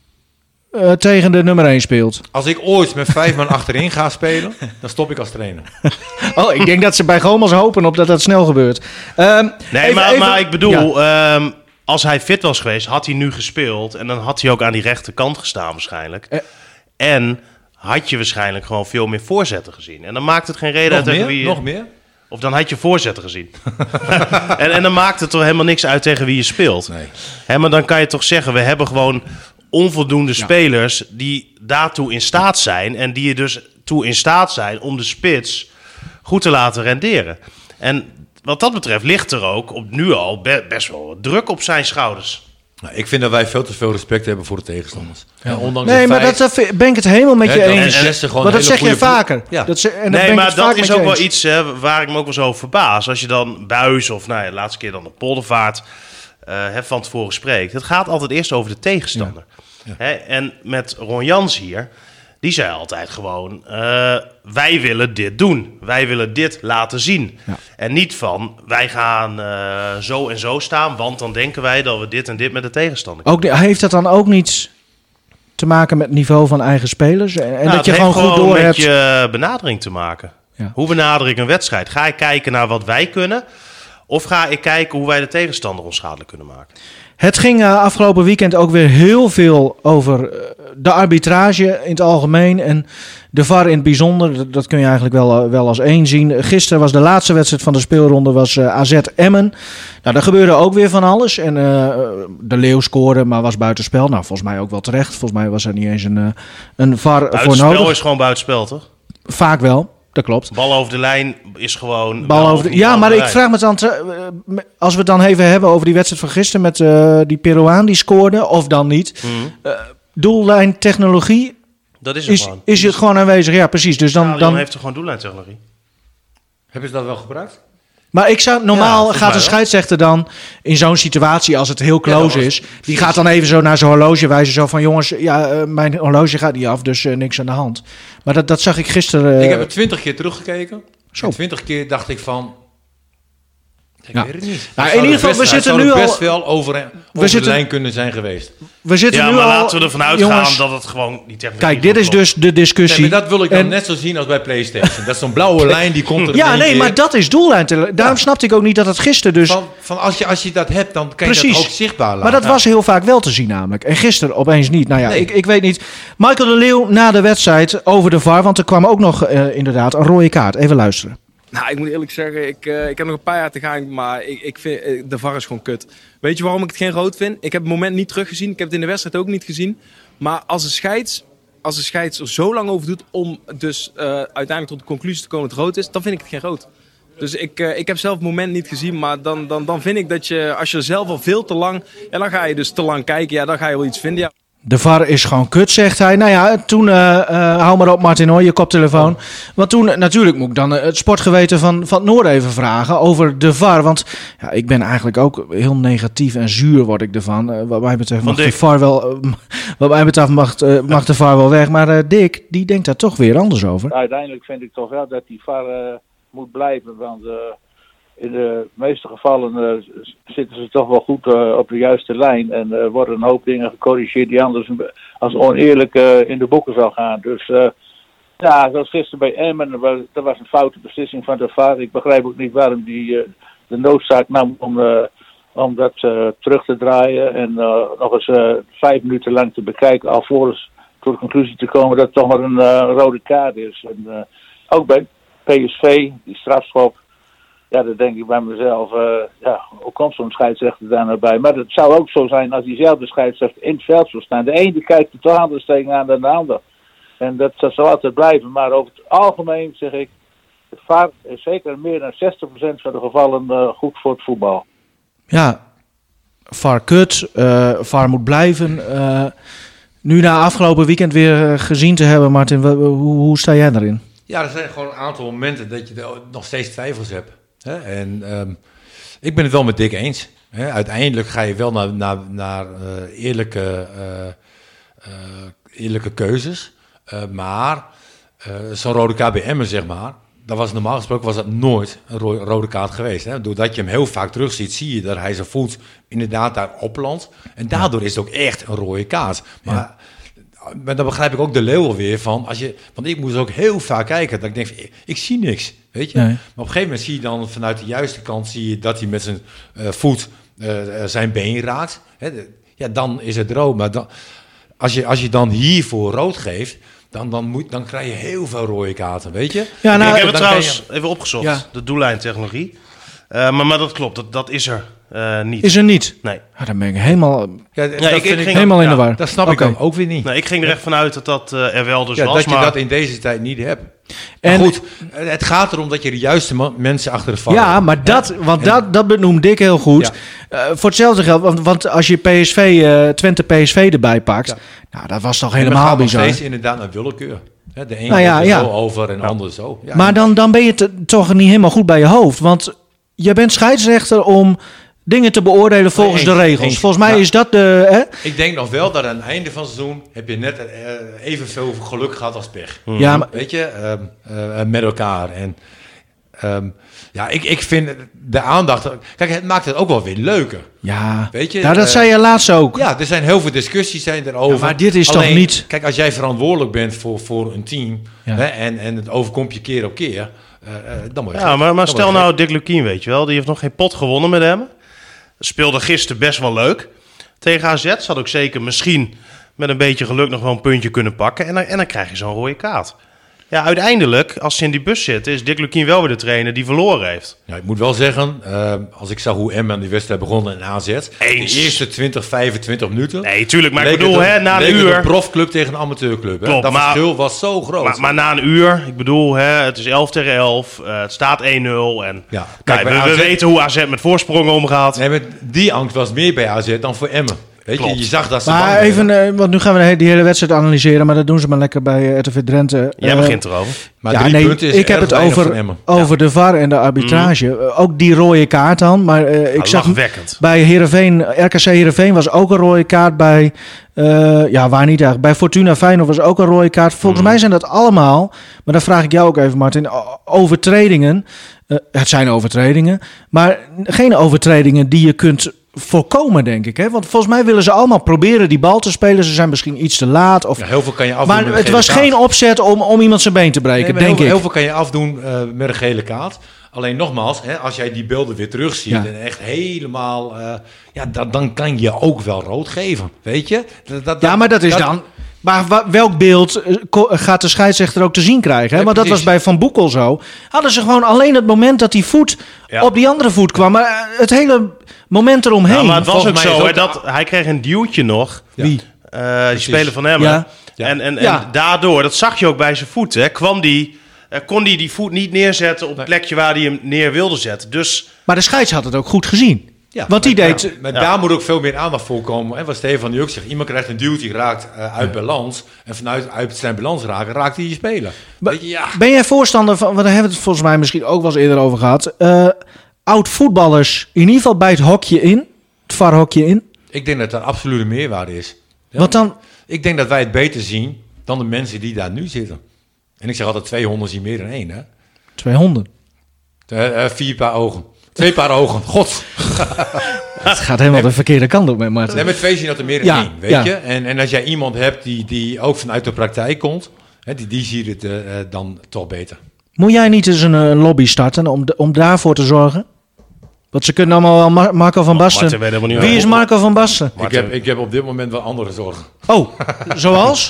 tegen de nummer 1 speelt... Als ik ooit met 5 man achterin ga spelen, dan stop ik als trainer. Ik denk dat ze bij Gomos hopen op dat snel gebeurt. Maar ik bedoel... Ja. Als hij fit was geweest, had hij nu gespeeld. En dan had hij ook aan die rechterkant gestaan waarschijnlijk. En had je waarschijnlijk gewoon veel meer voorzetten gezien. En dan maakt het geen reden uit tegen wie je... Nog meer? Of dan had je voorzetten gezien. en dan maakt het toch helemaal niks uit tegen wie je speelt. Nee. Maar dan kan je toch zeggen, we hebben gewoon onvoldoende spelers die daartoe in staat zijn. En die er dus toe in staat zijn om de spits goed te laten renderen. En wat dat betreft ligt er ook op nu al best wel wat druk op zijn schouders. Nou, ik vind dat wij veel te veel respect hebben voor de tegenstanders. Ja. Dat ben ik het helemaal met je eens. Maar dat zeg je vaker. Ja. Dat is ook wel iets waar ik me ook wel zo over verbaas. Als je dan Buijs of de laatste keer dan de Poldervaart van tevoren spreekt. Het gaat altijd eerst over de tegenstander. Ja. En met Ron Jans hier... Die zei altijd gewoon, wij willen dit doen. Wij willen dit laten zien. Ja. En niet van, wij gaan zo en zo staan... want dan denken wij dat we dit en dit met de tegenstander kunnen. Heeft dat dan ook niets te maken met het niveau van eigen spelers? En dat je gewoon goed door hebt? Het heeft met je benadering te maken. Ja. Hoe benader ik een wedstrijd? Ga ik kijken naar wat wij kunnen... Of ga ik kijken hoe wij de tegenstander onschadelijk kunnen maken? Het ging afgelopen weekend ook weer heel veel over de arbitrage in het algemeen en de VAR in het bijzonder. Dat kun je eigenlijk wel als één zien. Gisteren was de laatste wedstrijd van de speelronde, was AZ Emmen. Nou, daar gebeurde ook weer van alles. En de Leeuw scoorde, maar was buitenspel. Nou, volgens mij ook wel terecht. Volgens mij was er niet eens een VAR voor nodig. Buitenspel is gewoon buitenspel, toch? Vaak wel. Dat klopt. Bal over de lijn is gewoon... maar ik vraag me dan... Als we het dan even hebben over die wedstrijd van gisteren... met die Peruaan die scoorde, of dan niet. Doellijn technologie... Dat is het gewoon. Is het gewoon aanwezig? Ja, precies. Dus dan heeft er gewoon doellijn technologie. Hebben ze dat wel gebruikt? Maar ik zou normaal gaat een scheidsrechter dan in zo'n situatie, als het heel close is, die gaat dan even zo naar zijn horloge wijzen, zo van jongens, mijn horloge gaat niet af, dus niks aan de hand. Maar dat zag ik gisteren. Ik heb het 20 keer teruggekeken. Zo. 20 keer dacht ik van. Ik weet het niet. Nou, in ieder geval, we zitten nu al best wel over de lijn kunnen zijn geweest. We zitten nu maar al, laten we ervan uitgaan dat het gewoon niet technisch. Kijk, dit is dus de discussie. Nee, maar dat wil ik dan net zo zien als bij PlayStation. Dat is zo'n blauwe lijn die komt er. Ja, nee, maar dat is doellijn. Daarom snapte ik ook niet dat het gisteren dus. Van als je dat hebt, dan kan je dat ook zichtbaar laten. Maar dat was heel vaak wel te zien namelijk. En gisteren opeens niet. Nou ja, nee. ik weet niet. Michael de Leeuw na de wedstrijd over de VAR, want er kwam ook nog inderdaad een rode kaart. Even luisteren. Nou, ik moet eerlijk zeggen, ik heb nog een paar jaar te gaan, maar ik vind de VAR is gewoon kut. Weet je waarom ik het geen rood vind? Ik heb het moment niet teruggezien, ik heb het in de wedstrijd ook niet gezien. Maar als de scheids er zo lang over doet om dus uiteindelijk tot de conclusie te komen dat het rood is, dan vind ik het geen rood. Dus ik heb zelf het moment niet gezien, maar dan vind ik dat je, als je zelf al veel te lang, en dan ga je dus te lang kijken, ja, dan ga je wel iets vinden, ja. De VAR is gewoon kut, zegt hij. Nou ja, toen, hou maar op Martin hoor, je koptelefoon. Want toen, natuurlijk moet ik dan het sportgeweten van het Noorden even vragen over de VAR. Want ja, ik ben eigenlijk ook heel negatief en zuur word ik ervan. Wat mij betreft mag de VAR wel, mag de VAR wel weg. Maar Dick, die denkt daar toch weer anders over. Uiteindelijk vind ik toch wel dat die VAR moet blijven, want... in de meeste gevallen zitten ze toch wel goed op de juiste lijn. En worden een hoop dingen gecorrigeerd die anders als oneerlijk in de boeken zal gaan. Dus zoals gisteren bij Emmen, dat was een foute beslissing van de VAR. Ik begrijp ook niet waarom die de noodzaak nam om dat terug te draaien. En nog eens 5 minuten lang te bekijken, alvorens tot de conclusie te komen dat het toch maar een rode kaart is. En ook bij PSV, die strafschop. Ja, dat denk ik bij mezelf. Hoe komt zo'n scheidsrechter daar nou bij? Maar het zou ook zo zijn als diezelfde scheidsrechter in het veld zou staan. De ene kijkt er toch anders tegenaan dan de ander. En dat zal altijd blijven. Maar over het algemeen zeg ik, de VAR is zeker meer dan 60% van de gevallen goed voor het voetbal. Ja, VAR kut. VAR moet blijven. Nu na afgelopen weekend weer gezien te hebben, Martin, hoe sta jij daarin? Ja, er zijn gewoon een aantal momenten dat je nog steeds twijfels hebt. En ik ben het wel met Dick eens. Uiteindelijk ga je wel naar eerlijke keuzes. Maar zo'n rode kaart bij Emmen, zeg maar, dat was normaal gesproken was dat nooit een rode kaart geweest. Hè? Doordat je hem heel vaak terugziet, zie je dat hij zijn voet inderdaad daar oplandt. En daardoor is het ook echt een rode kaart. Maar dan begrijp ik ook de Leeuw weer van, want ik moest ook heel vaak kijken, dat ik denk, ik zie niks, weet je. Nee. Maar op een gegeven moment zie je dan vanuit de juiste kant, zie je dat hij met zijn voet zijn been raakt. Ja, dan is het rood. Maar dan, als je dan hiervoor rood geeft, dan krijg je heel veel rode kaarten, weet je. Ja, nou, ik heb het trouwens even opgezocht, de doellijntechnologie. Maar dat klopt, dat is er niet. Is er niet? Nee. Ja, dan ben ik helemaal, ik ging helemaal in de war. Dat snap ik dan ook weer niet. Nee, ik ging er echt vanuit dat er wel dus was. Dat je dat in deze tijd niet hebt. En goed, het gaat erom dat je de juiste mensen achter de VAR hebt. Ja, maar dat benoemt Dick heel goed. Ja. Voor hetzelfde geld, want als je Twente PSV erbij pakt, nou, dat was toch helemaal bizar. Nog steeds inderdaad naar willekeur. De een gaat zo over en de ander zo. Ja. Maar dan ben je toch niet helemaal goed bij je hoofd. Want je bent scheidsrechter om dingen te beoordelen volgens de regels. Volgens mij is dat de... Ik denk nog wel dat aan het einde van het seizoen heb je net evenveel geluk gehad als pech. Ja, maar, weet je, met elkaar. En ik vind de aandacht... Kijk, het maakt het ook wel weer leuker. Ja, weet je, dat zei je laatst ook. Ja, er zijn heel veel discussies erover. Ja, maar dit is toch niet... Kijk, als jij verantwoordelijk bent voor een team... en het overkomt je keer op keer... dan moet je maar stel nou Dick Lukien, weet je wel. Die heeft nog geen pot gewonnen met hem. Speelde gisteren best wel leuk tegen AZ. Ze had ook zeker misschien met een beetje geluk nog wel een puntje kunnen pakken. En dan krijg je zo'n rode kaart. Ja, uiteindelijk, als ze in die bus zitten, is Dick Lukien wel weer de trainer die verloren heeft. Ja, ik moet wel zeggen, als ik zag hoe Emmen aan die wedstrijd begonnen in AZ... De eerste 20, 25 minuten... Nee, tuurlijk, maar ik bedoel, na een uur... een profclub tegen een amateurclub. Klopt, dat verschil was zo groot. Maar na een uur, ik bedoel, het is 11 tegen 11, het staat 1-0. En ja, kijk, we weten hoe AZ met voorsprongen omgaat. Nee, maar die angst was meer bij AZ dan voor Emmen. Weet je, je zag dat ze maar even, want nu gaan we die hele wedstrijd analyseren, maar dat doen ze maar lekker bij RTV Drenthe. Jij begint erover. Maar ik heb het over de VAR en de arbitrage. Ook die rode kaart dan. Maar ik zag bij RKC Heerenveen was ook een rode kaart. Bij waar niet eigenlijk. Bij Fortuna Feyenoord was ook een rode kaart. Volgens mij zijn dat allemaal, maar dan vraag ik jou ook even, Martin, overtredingen. Het zijn overtredingen, maar geen overtredingen die je kunt voorkomen, denk ik. Hè? Want volgens mij willen ze allemaal proberen die bal te spelen. Ze zijn misschien iets te laat. Of... Ja, heel veel kan je afdoen. Maar het was geen opzet om iemand zijn been te breken, denk ik. Heel veel kan je afdoen met een gele kaart. Alleen nogmaals, als jij die beelden weer terugziet en echt helemaal... dan kan je ook wel rood geven, weet je? Maar dat is dan... Maar welk beeld gaat de scheidsrechter ook te zien krijgen? Hè? Want dat was bij Van Boekel zo. Hadden ze gewoon alleen het moment dat die voet op die andere voet kwam. Maar het hele moment eromheen. Ja, maar het was ook zo. Hij kreeg een duwtje nog. Ja. Wie? Die speler van Emmen. Ja. En daardoor, dat zag je ook bij zijn voet. Hè, kon hij die voet niet neerzetten op het plekje waar hij hem neer wilde zetten. Dus... Maar de scheids had het ook goed gezien. Ja, want die deed... Maar daar moet ook veel meer aandacht voor komen. En wat Stefan nu ook zegt. Iemand krijgt een duwtje, raakt uit balans. En uit zijn balans raakt hij je speler. Ben jij voorstander van... Want daar hebben we het volgens mij misschien ook wel eens eerder over gehad. Oud-voetballers in ieder geval bij het hokje in. Het VAR-hokje in. Ik denk dat dat absoluut een meerwaarde is. Ja, wat dan? Ik denk dat wij het beter zien dan de mensen die daar nu zitten. En ik zeg altijd 200 zien meer dan 1. Hè? 200? 4 paar ogen. 2 paar ogen. God. Het gaat helemaal de verkeerde kant op met Martin. Nee, met 2 zien dat er meer dan 1, weet je. En als jij iemand hebt die ook vanuit de praktijk komt, die ziet het dan toch beter. Moet jij niet eens een lobby starten om daarvoor te zorgen? Want ze kunnen allemaal wel Marco van Basten. Wie is Marco van Basten? Ik heb op dit moment wel andere zorgen. Oh, zoals?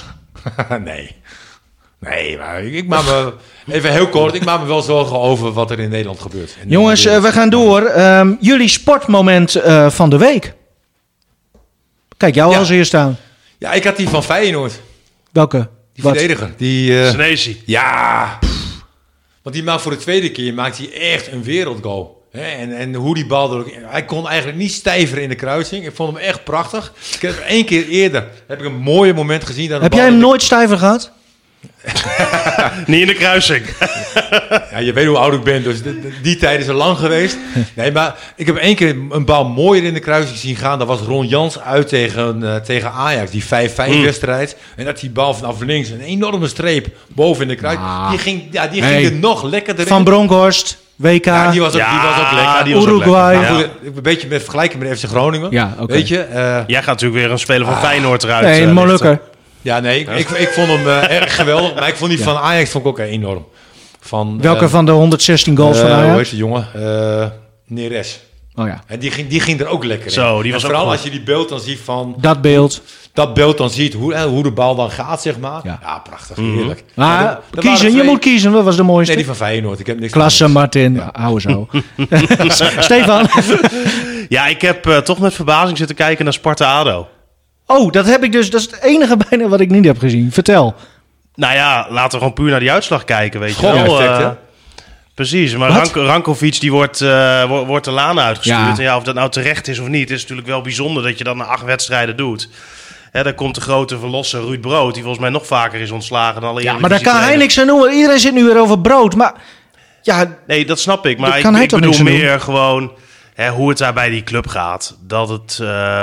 Nee, maar ik maak me... Even heel kort, ik maak me wel zorgen over wat er in Nederland gebeurt. Jongens, we gaan door. Jullie sportmoment van de week. Kijk, jou als eerst aan. Ja, ik had die van Feyenoord. Welke? Die verdediger. Senesi. Ja. Want die maakt voor de tweede keer echt een wereldgoal. En hoe die bal... Hij kon eigenlijk niet stijveren in de kruising. Ik vond hem echt prachtig. Ik heb 1 keer eerder een mooie moment gezien. Heb jij hem nooit stijver gehad? Niet in de kruising. Ja, je weet hoe oud ik ben, dus die tijd is al lang geweest. Nee, maar ik heb 1 keer een bal mooier in de kruising zien gaan. Dat was Ron Jans uit tegen Ajax, die 5-5 wedstrijd. En dat die bal vanaf links een enorme streep boven in de kruising. Die ging er nog lekkerder in. Van Bronkhorst, WK. Ja, die was ook lekker. Uruguay. Een beetje met vergelijking met FC Groningen. Ja, okay. Weet je? Jij gaat natuurlijk weer een speler van Feyenoord eruit. Nee, een Molukker. Ja, nee, ik vond hem erg geweldig. Maar ik vond die van Ajax ook enorm. Welke van de 116 goals van Ajax? Hoe heet de jongen? Neres. Oh ja. En die ging er ook lekker in. Zo, die was vooral ook als je die beeld dan ziet van... Dat beeld dan ziet hoe de bal dan gaat, zeg maar. Ja, prachtig. Heerlijk. Maar je moet kiezen. Wat was de mooiste? Nee, die van Feyenoord. Ik heb niks Klasse, Martin. Hou zo. Stefan? Ja, ik heb toch met verbazing zitten kijken naar Sparta-ADO. Oh, dat heb ik dus. Dat is het enige bijna wat ik niet heb gezien. Vertel. Nou ja, laten we gewoon puur naar die uitslag kijken, weet je wel. Precies, maar Rankovic die wordt de laan uitgestuurd. Ja. En of dat nou terecht is of niet, is natuurlijk wel bijzonder dat je dat na 8 wedstrijden doet. Dan komt de grote verlosser Ruud Brood, die volgens mij nog vaker is ontslagen dan alle Ja, maar daar kan hij niks aan doen. Iedereen zit nu weer over Brood. Maar ja, nee, dat snap ik. Maar ik bedoel meer gewoon hoe het daar bij die club gaat. Dat het...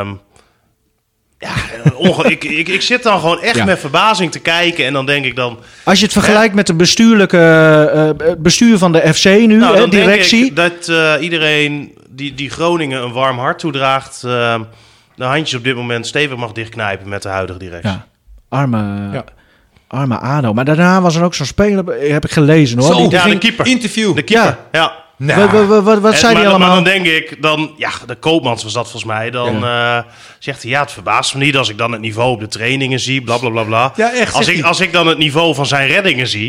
ik zit dan gewoon echt met verbazing te kijken en dan denk ik dan... Als je het vergelijkt met de bestuur van de FC nu, dan directie... denk ik dat iedereen die Groningen een warm hart toedraagt... de handjes op dit moment stevig mag dichtknijpen met de huidige directie. Ja. Arme ADO. Maar daarna was er ook zo'n speler, heb ik gelezen hoor. Zo, Die de keeper. Interview. De keeper, ja. Nou. Wat zei hij allemaal? Maar dan denk ik, de Koopmans was dat volgens mij. Dan zegt hij, het verbaast me niet als ik dan het niveau op de trainingen zie, bla bla bla bla. Ja, echt. Als ik dan het niveau van zijn reddingen zie,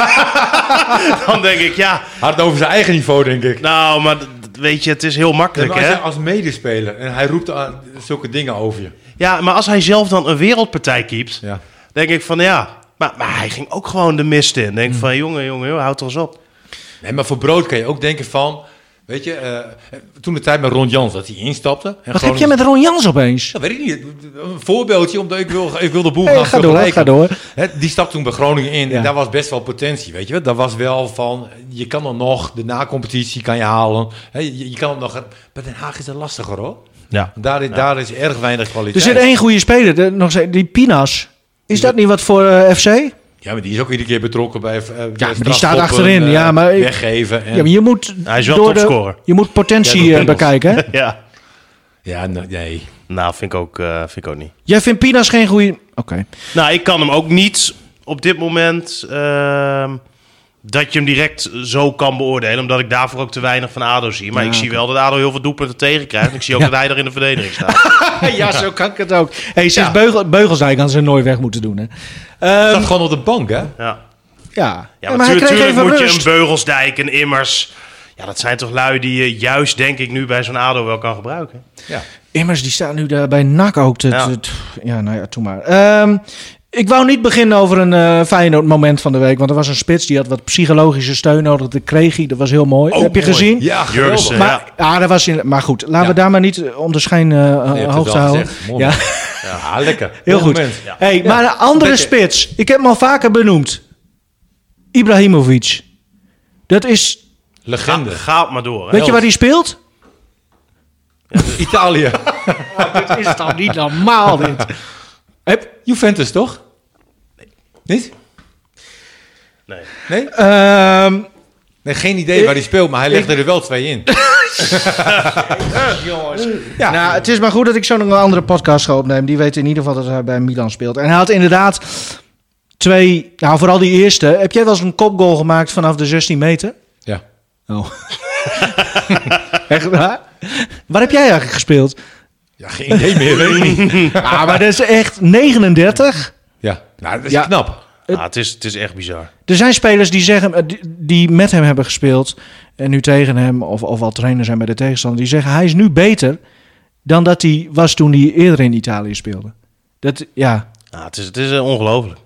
dan denk ik, Hard over zijn eigen niveau, denk ik. Nou, maar weet je, het is heel makkelijk, hè? Als medespeler en hij roept zulke dingen over je. Ja, maar als hij zelf dan een wereldpartij keept, denk ik van maar hij ging ook gewoon de mist in. Denk van, jongen, houd toch eens op. Nee, maar voor Brood kan je ook denken van... Weet je, toen de tijd met Ron Jans dat hij instapte... Wat heb je met Ron Jans opeens? Dat weet ik niet. Een voorbeeldje, omdat ik wil de boel gaan vergelijken. Ga door. Die stapte toen bij Groningen in en daar was best wel potentie, weet je wel. Dat was wel van, je kan er nog, de na-competitie kan je halen. Je kan het nog... Bij Den Haag is het lastiger, hoor. Ja. Daar is erg weinig kwaliteit. Er zit één goede speler, die Pinas. Is dat niet wat voor FC? Ja, maar die is ook iedere keer betrokken bij maar die staat achterin. Weggeven. Ja, maar je moet hij is wel topscorer. Je moet potentie bekijken, hè? Ja. Ja, nee. Nou, vind ik ook niet. Jij vindt Pinas geen goede... Oké. Nou, ik kan hem ook niet op dit moment... dat je hem direct zo kan beoordelen. Omdat ik daarvoor ook te weinig van ADO zie. Maar ik zie wel dat ADO heel veel doelpunten tegenkrijgt. En ik zie ook dat hij er in de verdediging staat. Ja, zo kan ik het ook. Sinds Beugelsdijk kan ze nooit weg moeten doen, hè? Staat gewoon op de bank, hè? Ja, maar natuurlijk moet je een Beugelsdijk, een Immers... Ja, dat zijn toch lui die je juist, denk ik, nu bij zo'n ADO wel kan gebruiken. Ja. Immers, die staat nu daar bij NAC ook. Doe maar. Ik wou niet beginnen over een Feyenoord moment van de week. Want er was een spits, die had wat psychologische steun nodig. Dat kreeg hij, dat was heel mooi. Heb je gezien? Ja, Jurgensen, dat was maar goed, laten we daar maar niet onder schijn hoofd houden. Ja, lekker. Heel goed. Ja. Maar een andere spits. Ik heb hem al vaker benoemd. Ibrahimovic. Dat is... Legende. Gaat maar door. Hè? Weet je waar hij speelt? Italië. Dit is toch niet normaal, dit. Juventus, toch? Nee. Niet? Nee? Nee, geen idee waar hij speelt, maar hij legde er wel 2 in. Jongens. Ja. Nou, het is maar goed dat ik zo nog een andere podcast ga opnemen. Die weet in ieder geval dat hij bij Milan speelt. En hij had inderdaad 2... Nou, vooral die eerste. Heb jij wel eens een kopgoal gemaakt vanaf de 16 meter? Ja. Oh. Echt waar? Waar heb jij eigenlijk gespeeld? Ja, geen idee meer, weet ik niet. Maar dat is echt 39. Ja, nou, dat is knap. Het is echt bizar. Er zijn spelers die zeggen, die met hem hebben gespeeld en nu tegen hem, of al trainer zijn bij de tegenstander, die zeggen hij is nu beter dan dat hij was toen hij eerder in Italië speelde. Het is ongelooflijk.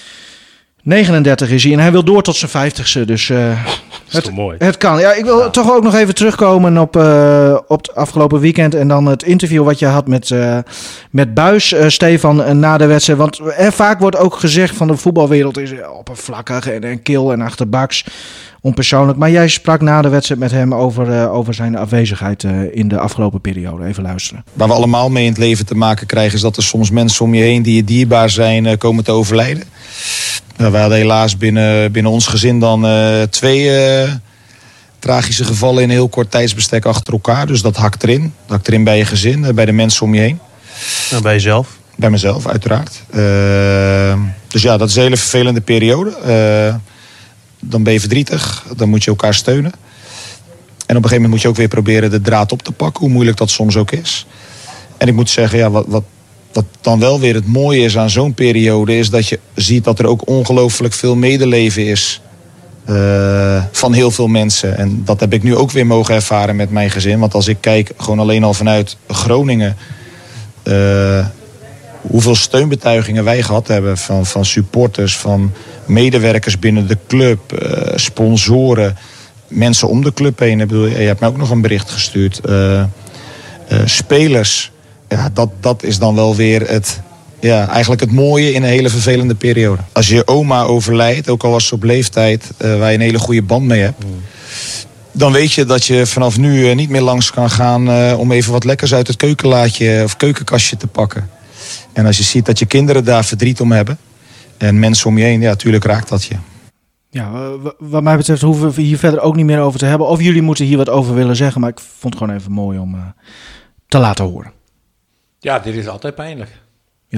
39 is hij en hij wil door tot zijn 50ste. Dus dat is toch mooi. Het kan. Ja, ik wil toch ook nog even terugkomen op het afgelopen weekend en dan het interview wat je had met Buijs, Stefan, na de wedstrijd. Want vaak wordt ook gezegd van de voetbalwereld is oppervlakkig en kil en achterbaks, onpersoonlijk. Maar jij sprak na de wedstrijd met hem over zijn afwezigheid in de afgelopen periode. Even luisteren. Waar we allemaal mee in het leven te maken krijgen is dat er soms mensen om je heen die je dierbaar zijn komen te overlijden. We hadden helaas binnen ons gezin dan 2 tragische gevallen in een heel kort tijdsbestek achter elkaar. Dus dat hakt erin. Dat hakt erin bij je gezin, bij de mensen om je heen. En bij jezelf? Bij mezelf, uiteraard. Dus ja, dat is een hele vervelende periode. Dan ben je verdrietig, dan moet je elkaar steunen. En op een gegeven moment moet je ook weer proberen de draad op te pakken, hoe moeilijk dat soms ook is. En ik moet zeggen, ja, wat dan wel weer het mooie is aan zo'n periode, is dat je ziet dat er ook ongelooflijk veel medeleven is van heel veel mensen. En dat heb ik nu ook weer mogen ervaren met mijn gezin. Want als ik kijk, gewoon alleen al vanuit Groningen, hoeveel steunbetuigingen wij gehad hebben van supporters, van medewerkers binnen de club, sponsoren, mensen om de club heen. Ik bedoel, je hebt mij ook nog een bericht gestuurd. Spelers. Ja, dat is dan wel weer eigenlijk het mooie in een hele vervelende periode. Als je oma overlijdt, ook al was ze op leeftijd, waar je een hele goede band mee hebt, dan weet je dat je vanaf nu niet meer langs kan gaan om even wat lekkers uit het keukenlaadje of keukenkastje te pakken. En als je ziet dat je kinderen daar verdriet om hebben en mensen om je heen, ja, natuurlijk raakt dat je. Ja, wat mij betreft hoeven we hier verder ook niet meer over te hebben. Of jullie moeten hier wat over willen zeggen, maar ik vond het gewoon even mooi om te laten horen. Ja, dit is altijd pijnlijk. Ja.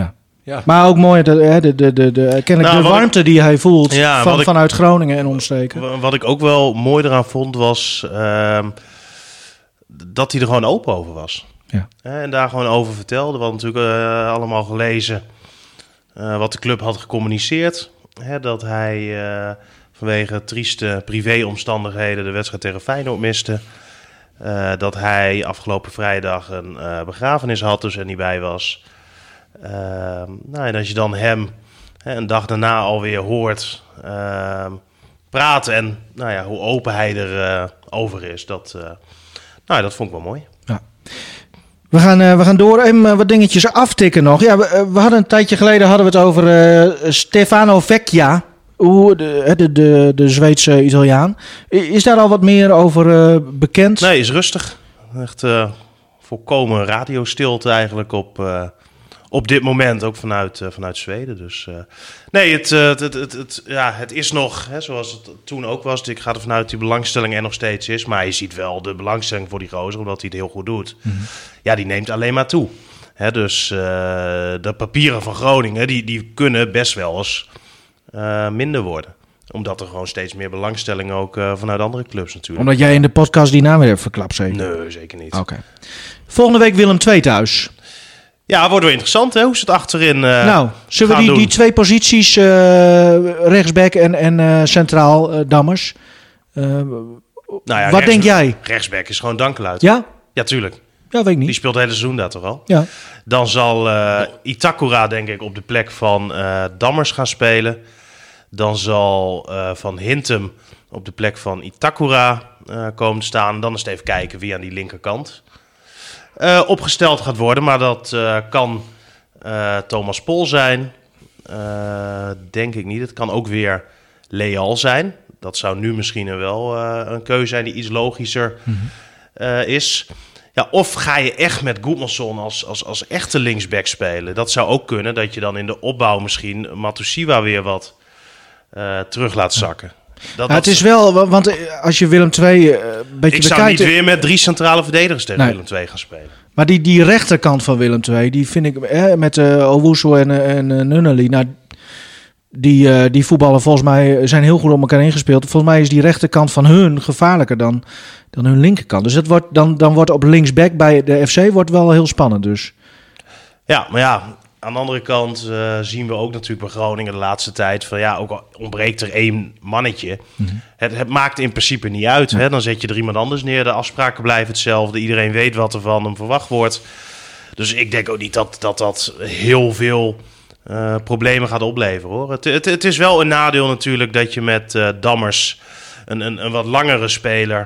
Ja. Maar ook mooi, kennelijk de warmte die hij voelt vanuit Groningen en omstreken. Wat ik ook wel mooi eraan vond was dat hij er gewoon open over was. Ja. En daar gewoon over vertelde. We hadden natuurlijk allemaal gelezen wat de club had gecommuniceerd. Dat hij vanwege trieste privéomstandigheden de wedstrijd tegen Feyenoord miste. Dat hij afgelopen vrijdag een begrafenis had, dus er niet bij was. En als je dan hem een dag daarna alweer hoort praten en hoe open hij er over is, dat vond ik wel mooi. Ja. We gaan door. Even wat dingetjes aftikken nog. Ja, we hadden een tijdje geleden het over Stefano Vecchia. De Zweedse Italiaan. Is daar al wat meer over bekend? Nee, is rustig. Echt volkomen radiostilte eigenlijk op dit moment, ook vanuit Zweden. Dus nee, het is nog, zoals het toen ook was. Ik ga er vanuit die belangstelling er nog steeds is. Maar je ziet wel de belangstelling voor die gozer, omdat hij het heel goed doet. Mm-hmm. Ja, die neemt alleen maar toe. Dus de papieren van Groningen, die kunnen best wel eens minder worden. Omdat er gewoon steeds meer belangstelling ook vanuit andere clubs natuurlijk. Omdat jij in de podcast die naam weer hebt verklapt, zeker? Nee, zeker niet. Okay. Volgende week Willem II thuis. Ja, wordt wel interessant, hè? Hoe ze het achterin zullen we die twee posities, rechtsback en centraal, Dammers? Wat denk jij? Rechtsback is gewoon Dankeluit. Ja? Ja, tuurlijk. Ja, weet ik niet. Die speelt het hele seizoen daar toch al? Ja. Dan zal Itakura, denk ik, op de plek van Dammers gaan spelen. Dan zal Van Hintem op de plek van Itakura komen staan. Dan is het even kijken wie aan die linkerkant opgesteld gaat worden. Maar dat kan Thomas Pol zijn. Denk ik niet. Het kan ook weer Leal zijn. Dat zou nu misschien wel een keuze zijn die iets logischer is. Ja, of ga je echt met Goedmanson als echte linksback spelen? Dat zou ook kunnen, dat je dan in de opbouw misschien Matusiwa weer wat terug laat zakken. Het is wel, want als je Willem II een beetje bekijkt... Ik zou niet weer met 3 centrale verdedigers tegen Willem II gaan spelen. Maar die rechterkant van Willem II, die vind ik met Owusu en Nunnally... Die voetballen volgens mij zijn heel goed op elkaar ingespeeld. Volgens mij is die rechterkant van hun gevaarlijker dan hun linkerkant. Dus dan wordt op linksback bij de FC wordt wel heel spannend dus. Ja, maar ja, aan de andere kant zien we ook natuurlijk bij Groningen de laatste tijd... van ook al ontbreekt er 1 mannetje. Mm-hmm. Het maakt in principe niet uit. Hè? Dan zet je er iemand anders neer. De afspraken blijven hetzelfde. Iedereen weet wat er van hem verwacht wordt. Dus ik denk ook niet dat heel veel... problemen gaat opleveren, hoor. Het is wel een nadeel natuurlijk dat je met Dammers een wat langere speler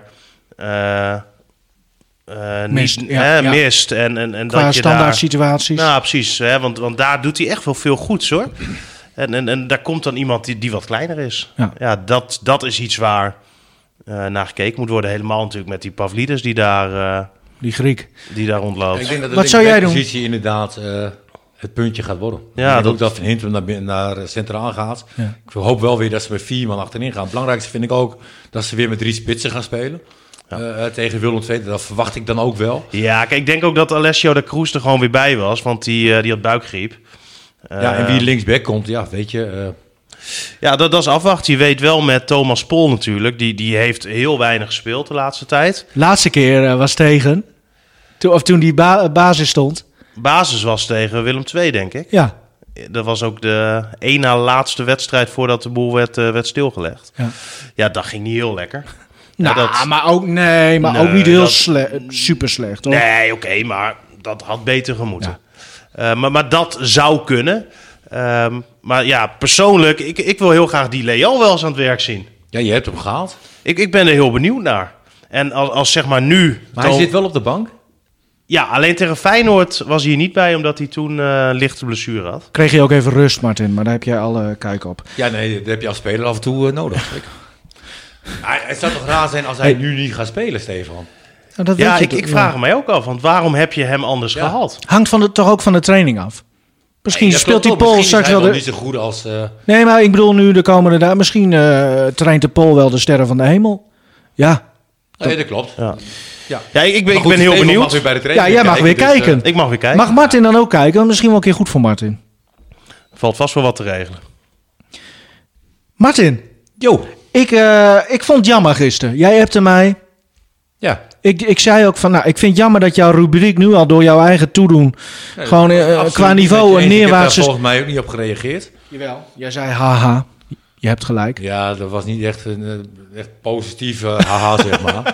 mist. En qua dat je standaard daar, situaties. Nou, precies. Hè, want daar doet hij echt wel veel goeds, hoor. En daar komt dan iemand die wat kleiner is. Ja, dat is iets waar naar gekeken moet worden. Helemaal natuurlijk met die Pavlidis die daar... die Griek. Die daar rondloopt. Ik denk dat wat zou jij doen? Positie inderdaad... het puntje gaat worden. Ja, ook dat Van Hintem naar centraal gaat. Ja. Ik hoop wel weer dat ze met 4 man achterin gaan. Het belangrijkste vind ik ook dat ze weer met 3 spitsen gaan spelen. Tegen Willem II. Dat verwacht ik dan ook wel. Ja, kijk, ik denk ook dat Alessio de Cruz er gewoon weer bij was. Want die had buikgriep. En wie linksback komt, weet je... Ja, dat is afwachten. Je weet wel met Thomas Pol natuurlijk. Die heeft heel weinig gespeeld de laatste tijd. Laatste keer was tegen. Toen die basis stond. Basis was tegen Willem II, denk ik. Ja. Dat was ook de één na laatste wedstrijd voordat de boel werd stilgelegd. Ja, dat ging niet heel lekker. Maar ook niet heel super slecht, hoor. Nee, oké, maar dat had beter gemoeten. Ja. Maar dat zou kunnen. Maar ja, persoonlijk, ik wil heel graag die Leal wel eens aan het werk zien. Ja, je hebt hem gehaald. Ik ben er heel benieuwd naar. En als zeg maar nu... Maar hij zit wel op de bank? Ja, alleen tegen Feyenoord was hij er niet bij, omdat hij toen een lichte blessure had. Kreeg je ook even rust, Martin, maar daar heb jij alle kijk op. Ja, nee, dat heb je als speler af en toe nodig. Het zou toch raar zijn als hij nu niet gaat spelen, Stefan? Ik vraag hem mij ook af, want waarom heb je hem anders gehaald? Hangt toch ook van de training af? Misschien speelt die Pol straks wel niet zo goed als... Nee, maar ik bedoel nu de komende dagen. Misschien traint de Pol wel de sterren van de hemel. Ja. Nee, dat klopt. Ja, ik ben heel benieuwd. Jij mag weer kijken. Ik mag weer kijken. Mag Martin dan ook kijken? Misschien wel een keer goed voor Martin. Valt vast wel wat te regelen. Martin. Jo. Ik vond het jammer gisteren. Jij appte mij. Ja. Ik zei ook van, ik vind het jammer dat jouw rubriek nu al door jouw eigen toedoen gewoon qua niveau een neerwaartse... Ik heb daar volgens mij ook niet op gereageerd. Jawel. Jij zei haha. Je hebt gelijk. Ja, dat was niet echt een echt positieve haha, zeg maar.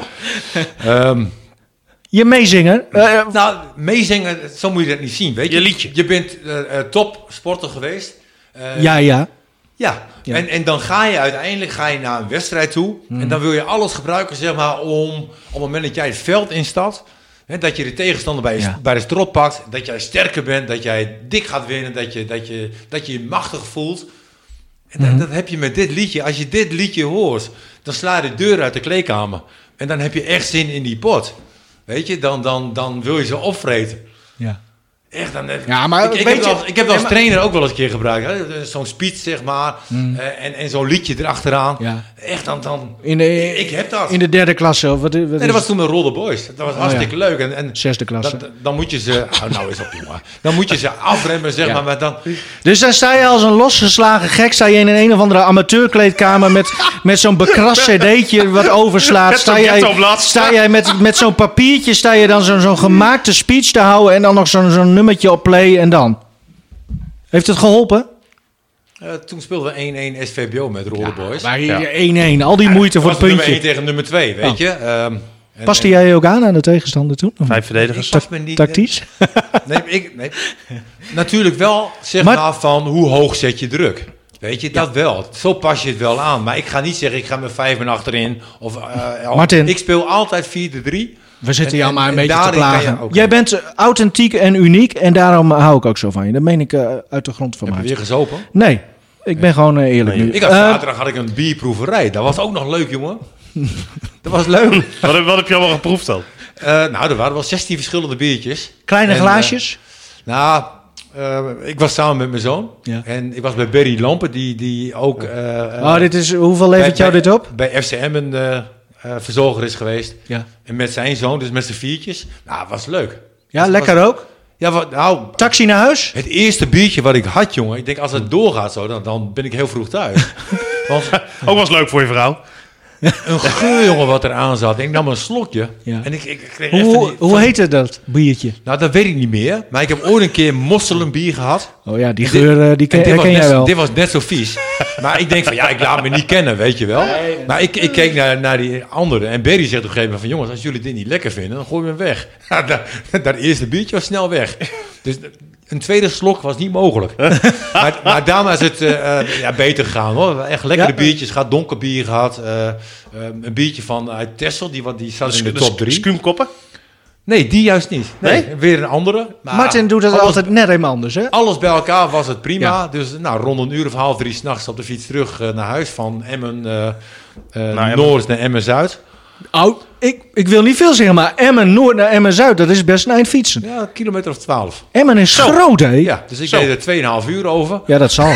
Je meezinger? Meezingen, zo moet je dat niet zien. Weet je liedje. Je bent top sporter geweest. Ja. Ja. En dan ga je uiteindelijk naar een wedstrijd toe. En dan wil je alles gebruiken, zeg maar, om op het moment dat jij het veld instapt, dat je de tegenstander bij de strot pakt, dat jij sterker bent, dat jij dik gaat winnen, dat je je machtig voelt. En dat heb je met dit liedje. Als je dit liedje hoort, dan sla je de deur uit de kleedkamer. En dan heb je echt zin in die pot. Weet je, dan wil je ze opvreten. Ja. Echt, maar ik heb als trainer ook wel eens een keer gebruikt. Hè? Zo'n speech, zeg maar. En zo'n liedje erachteraan. Ja. Echt, ik heb dat. In de 3e klasse? Of wat dat was toen met Roller Boys. Dat was hartstikke leuk. En 6e klasse. Dan moet je ze... nou eens op, jongen. Dan moet je ze afremmen, zeg maar. Dan... Dus dan sta je als een losgeslagen gek... sta je in een of andere amateurkleedkamer... met zo'n bekrast cd'tje wat overslaat. Sta jij met zo'n papiertje... sta je dan zo'n gemaakte speech te houden... en dan nog zo'n nummertje op play en dan? Heeft het geholpen? Toen speelden we 1-1 SVBO met Roller Boys. Maar hier 1-1, al die moeite voor het puntje. Nummer 1 tegen nummer 2, weet je. Paste jij ook aan de tegenstander toen? 5 verdedigers. Tactisch? Nee. Natuurlijk wel, zeg maar, van hoe hoog zet je druk. Weet je, dat wel. Zo pas je het wel aan. Maar ik ga niet zeggen, ik ga met 5 achterin. Martin. Ik speel altijd 4-3. We zitten jou maar een beetje te plagen. Jij bent authentiek en uniek en daarom hou ik ook zo van je. Dat meen ik uit de grond van mij. Heb je weer gezopen? Nee, ik ben gewoon eerlijk nu. Zaterdag had ik een bierproeverij. Dat was ook nog leuk, jongen. Dat was leuk. Wat heb je allemaal geproefd dan? Er waren wel 16 verschillende biertjes. Kleine glaasjes? Ik was samen met mijn zoon. Ja. En ik was bij Berry Lampen, die ook... hoeveel levert jou dit op? Bij FCM verzorger is geweest. Ja. En met zijn zoon, dus met z'n 4'tjes. Nou, was leuk. Ja, lekker ook? Ja, taxi naar huis? Het eerste biertje wat ik had, jongen. Ik denk, als het doorgaat zo, dan ben ik heel vroeg thuis. Want, ook was leuk voor je vrouw. Een geur, jongen, wat er aan zat. Ik nam een slokje. Ja. En ik kreeg hoe heette dat biertje? Nou, dat weet ik niet meer. Maar ik heb ooit een keer mosselenbier gehad. Oh ja, die geur, die ken jij wel. Dit was net zo vies. Maar ik denk van, ik laat me niet kennen, weet je wel. Nee. Maar ik keek naar die andere. En Berry zegt op een gegeven moment van, jongens, als jullie dit niet lekker vinden, dan gooi je hem weg. Dat eerste biertje was snel weg. Dus een tweede slok was niet mogelijk. maar daarna is het beter gegaan, hoor. Echt lekkere biertjes gehad, donker bier gehad. Een biertje uit Texel, die zat in de top 3. Skuumkoppen? Nee, die juist niet. Nee? Weer een andere. Maar Martin doet dat altijd net even anders, hè? Alles bij elkaar was het prima. Ja. Dus rond een uur of 2:30 s'nachts op de fiets terug naar huis. Van Emmen Noord naar Emmen Zuid. Ik wil niet veel zeggen, maar Emmen Noord naar Emmen Zuid, dat is best een eind fietsen. Ja, 1 kilometer of 12. Emmen is groot, hè? Ja, dus ik deed er 2,5 uur over. Ja, dat zal.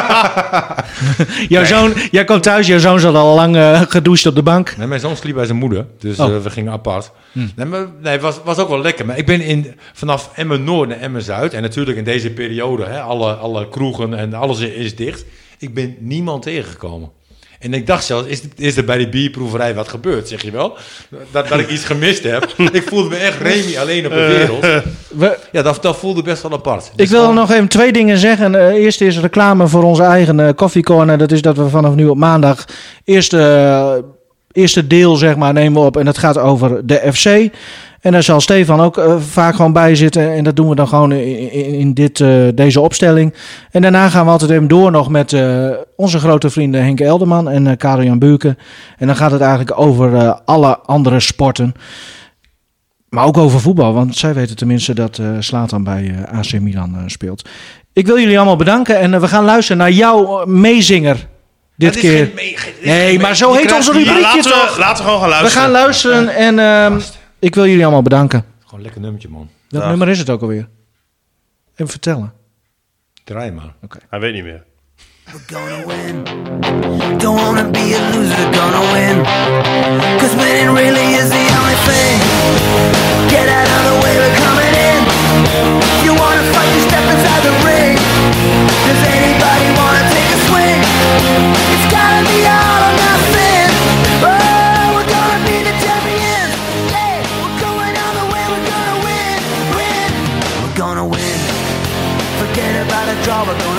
Jij komt thuis, jouw zoon zat al lang gedoucht op de bank. Nee, mijn zoon sliep bij zijn moeder, dus we gingen apart. Nee, was ook wel lekker. Maar ik ben vanaf Emmen Noord naar Emmen Zuid, en natuurlijk in deze periode, hè, alle kroegen en alles is dicht. Ik ben niemand tegengekomen. En ik dacht zelfs, is er bij die bierproeverij wat gebeurd, zeg je wel? Dat ik iets gemist heb. Ik voelde me echt Remy alleen op de wereld. Dat voelde best wel apart. Ik wil nog even 2 dingen zeggen. Eerst is reclame voor onze eigen Coffee Corner. Dat is dat we vanaf nu op maandag eerste deel, zeg maar, nemen we op. En dat gaat over de FC. En daar zal Stefan ook vaak gewoon bij zitten. En dat doen we dan gewoon in deze opstelling. En daarna gaan we altijd even door nog met onze grote vrienden Henk Elderman en Karel-Jan Buurke. En dan gaat het eigenlijk over alle andere sporten. Maar ook over voetbal, want zij weten tenminste dat Zlatan bij AC Milan speelt. Ik wil jullie allemaal bedanken en we gaan luisteren naar jouw meezinger. Dit keer. Maar zo heet onze rubriekje toch? Laten we gewoon gaan luisteren. We gaan luisteren en ik wil jullie allemaal bedanken. Gewoon een lekker nummertje, man. Welk nummer is het ook alweer? Even vertellen. Draai maar. Okay. Hij weet niet meer. We're gonna win. Don't wanna be a loser, gonna win. 'Cause winning really is the only thing. Get out of the way, we're coming in. If you wanna fight, you step inside the ring. 'Cause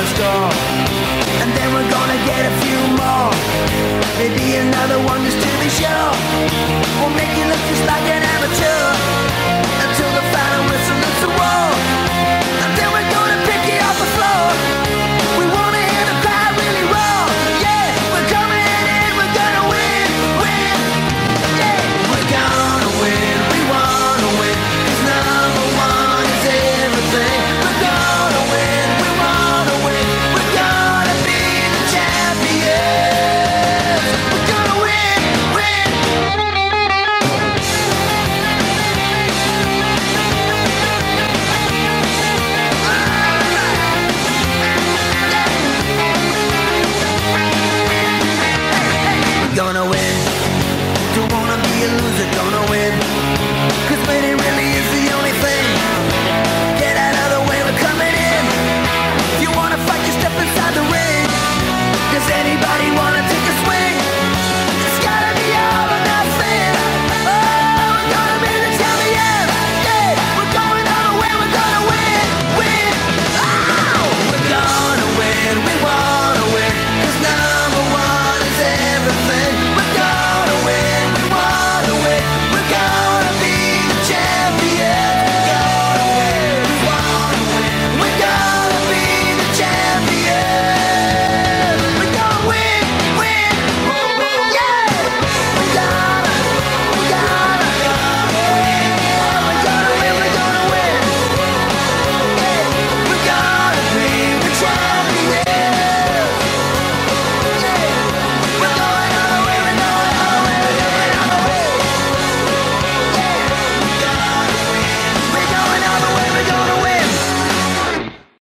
score. And then we're gonna get a few more. Maybe another one just to be sure. We'll make you look just like an amateur.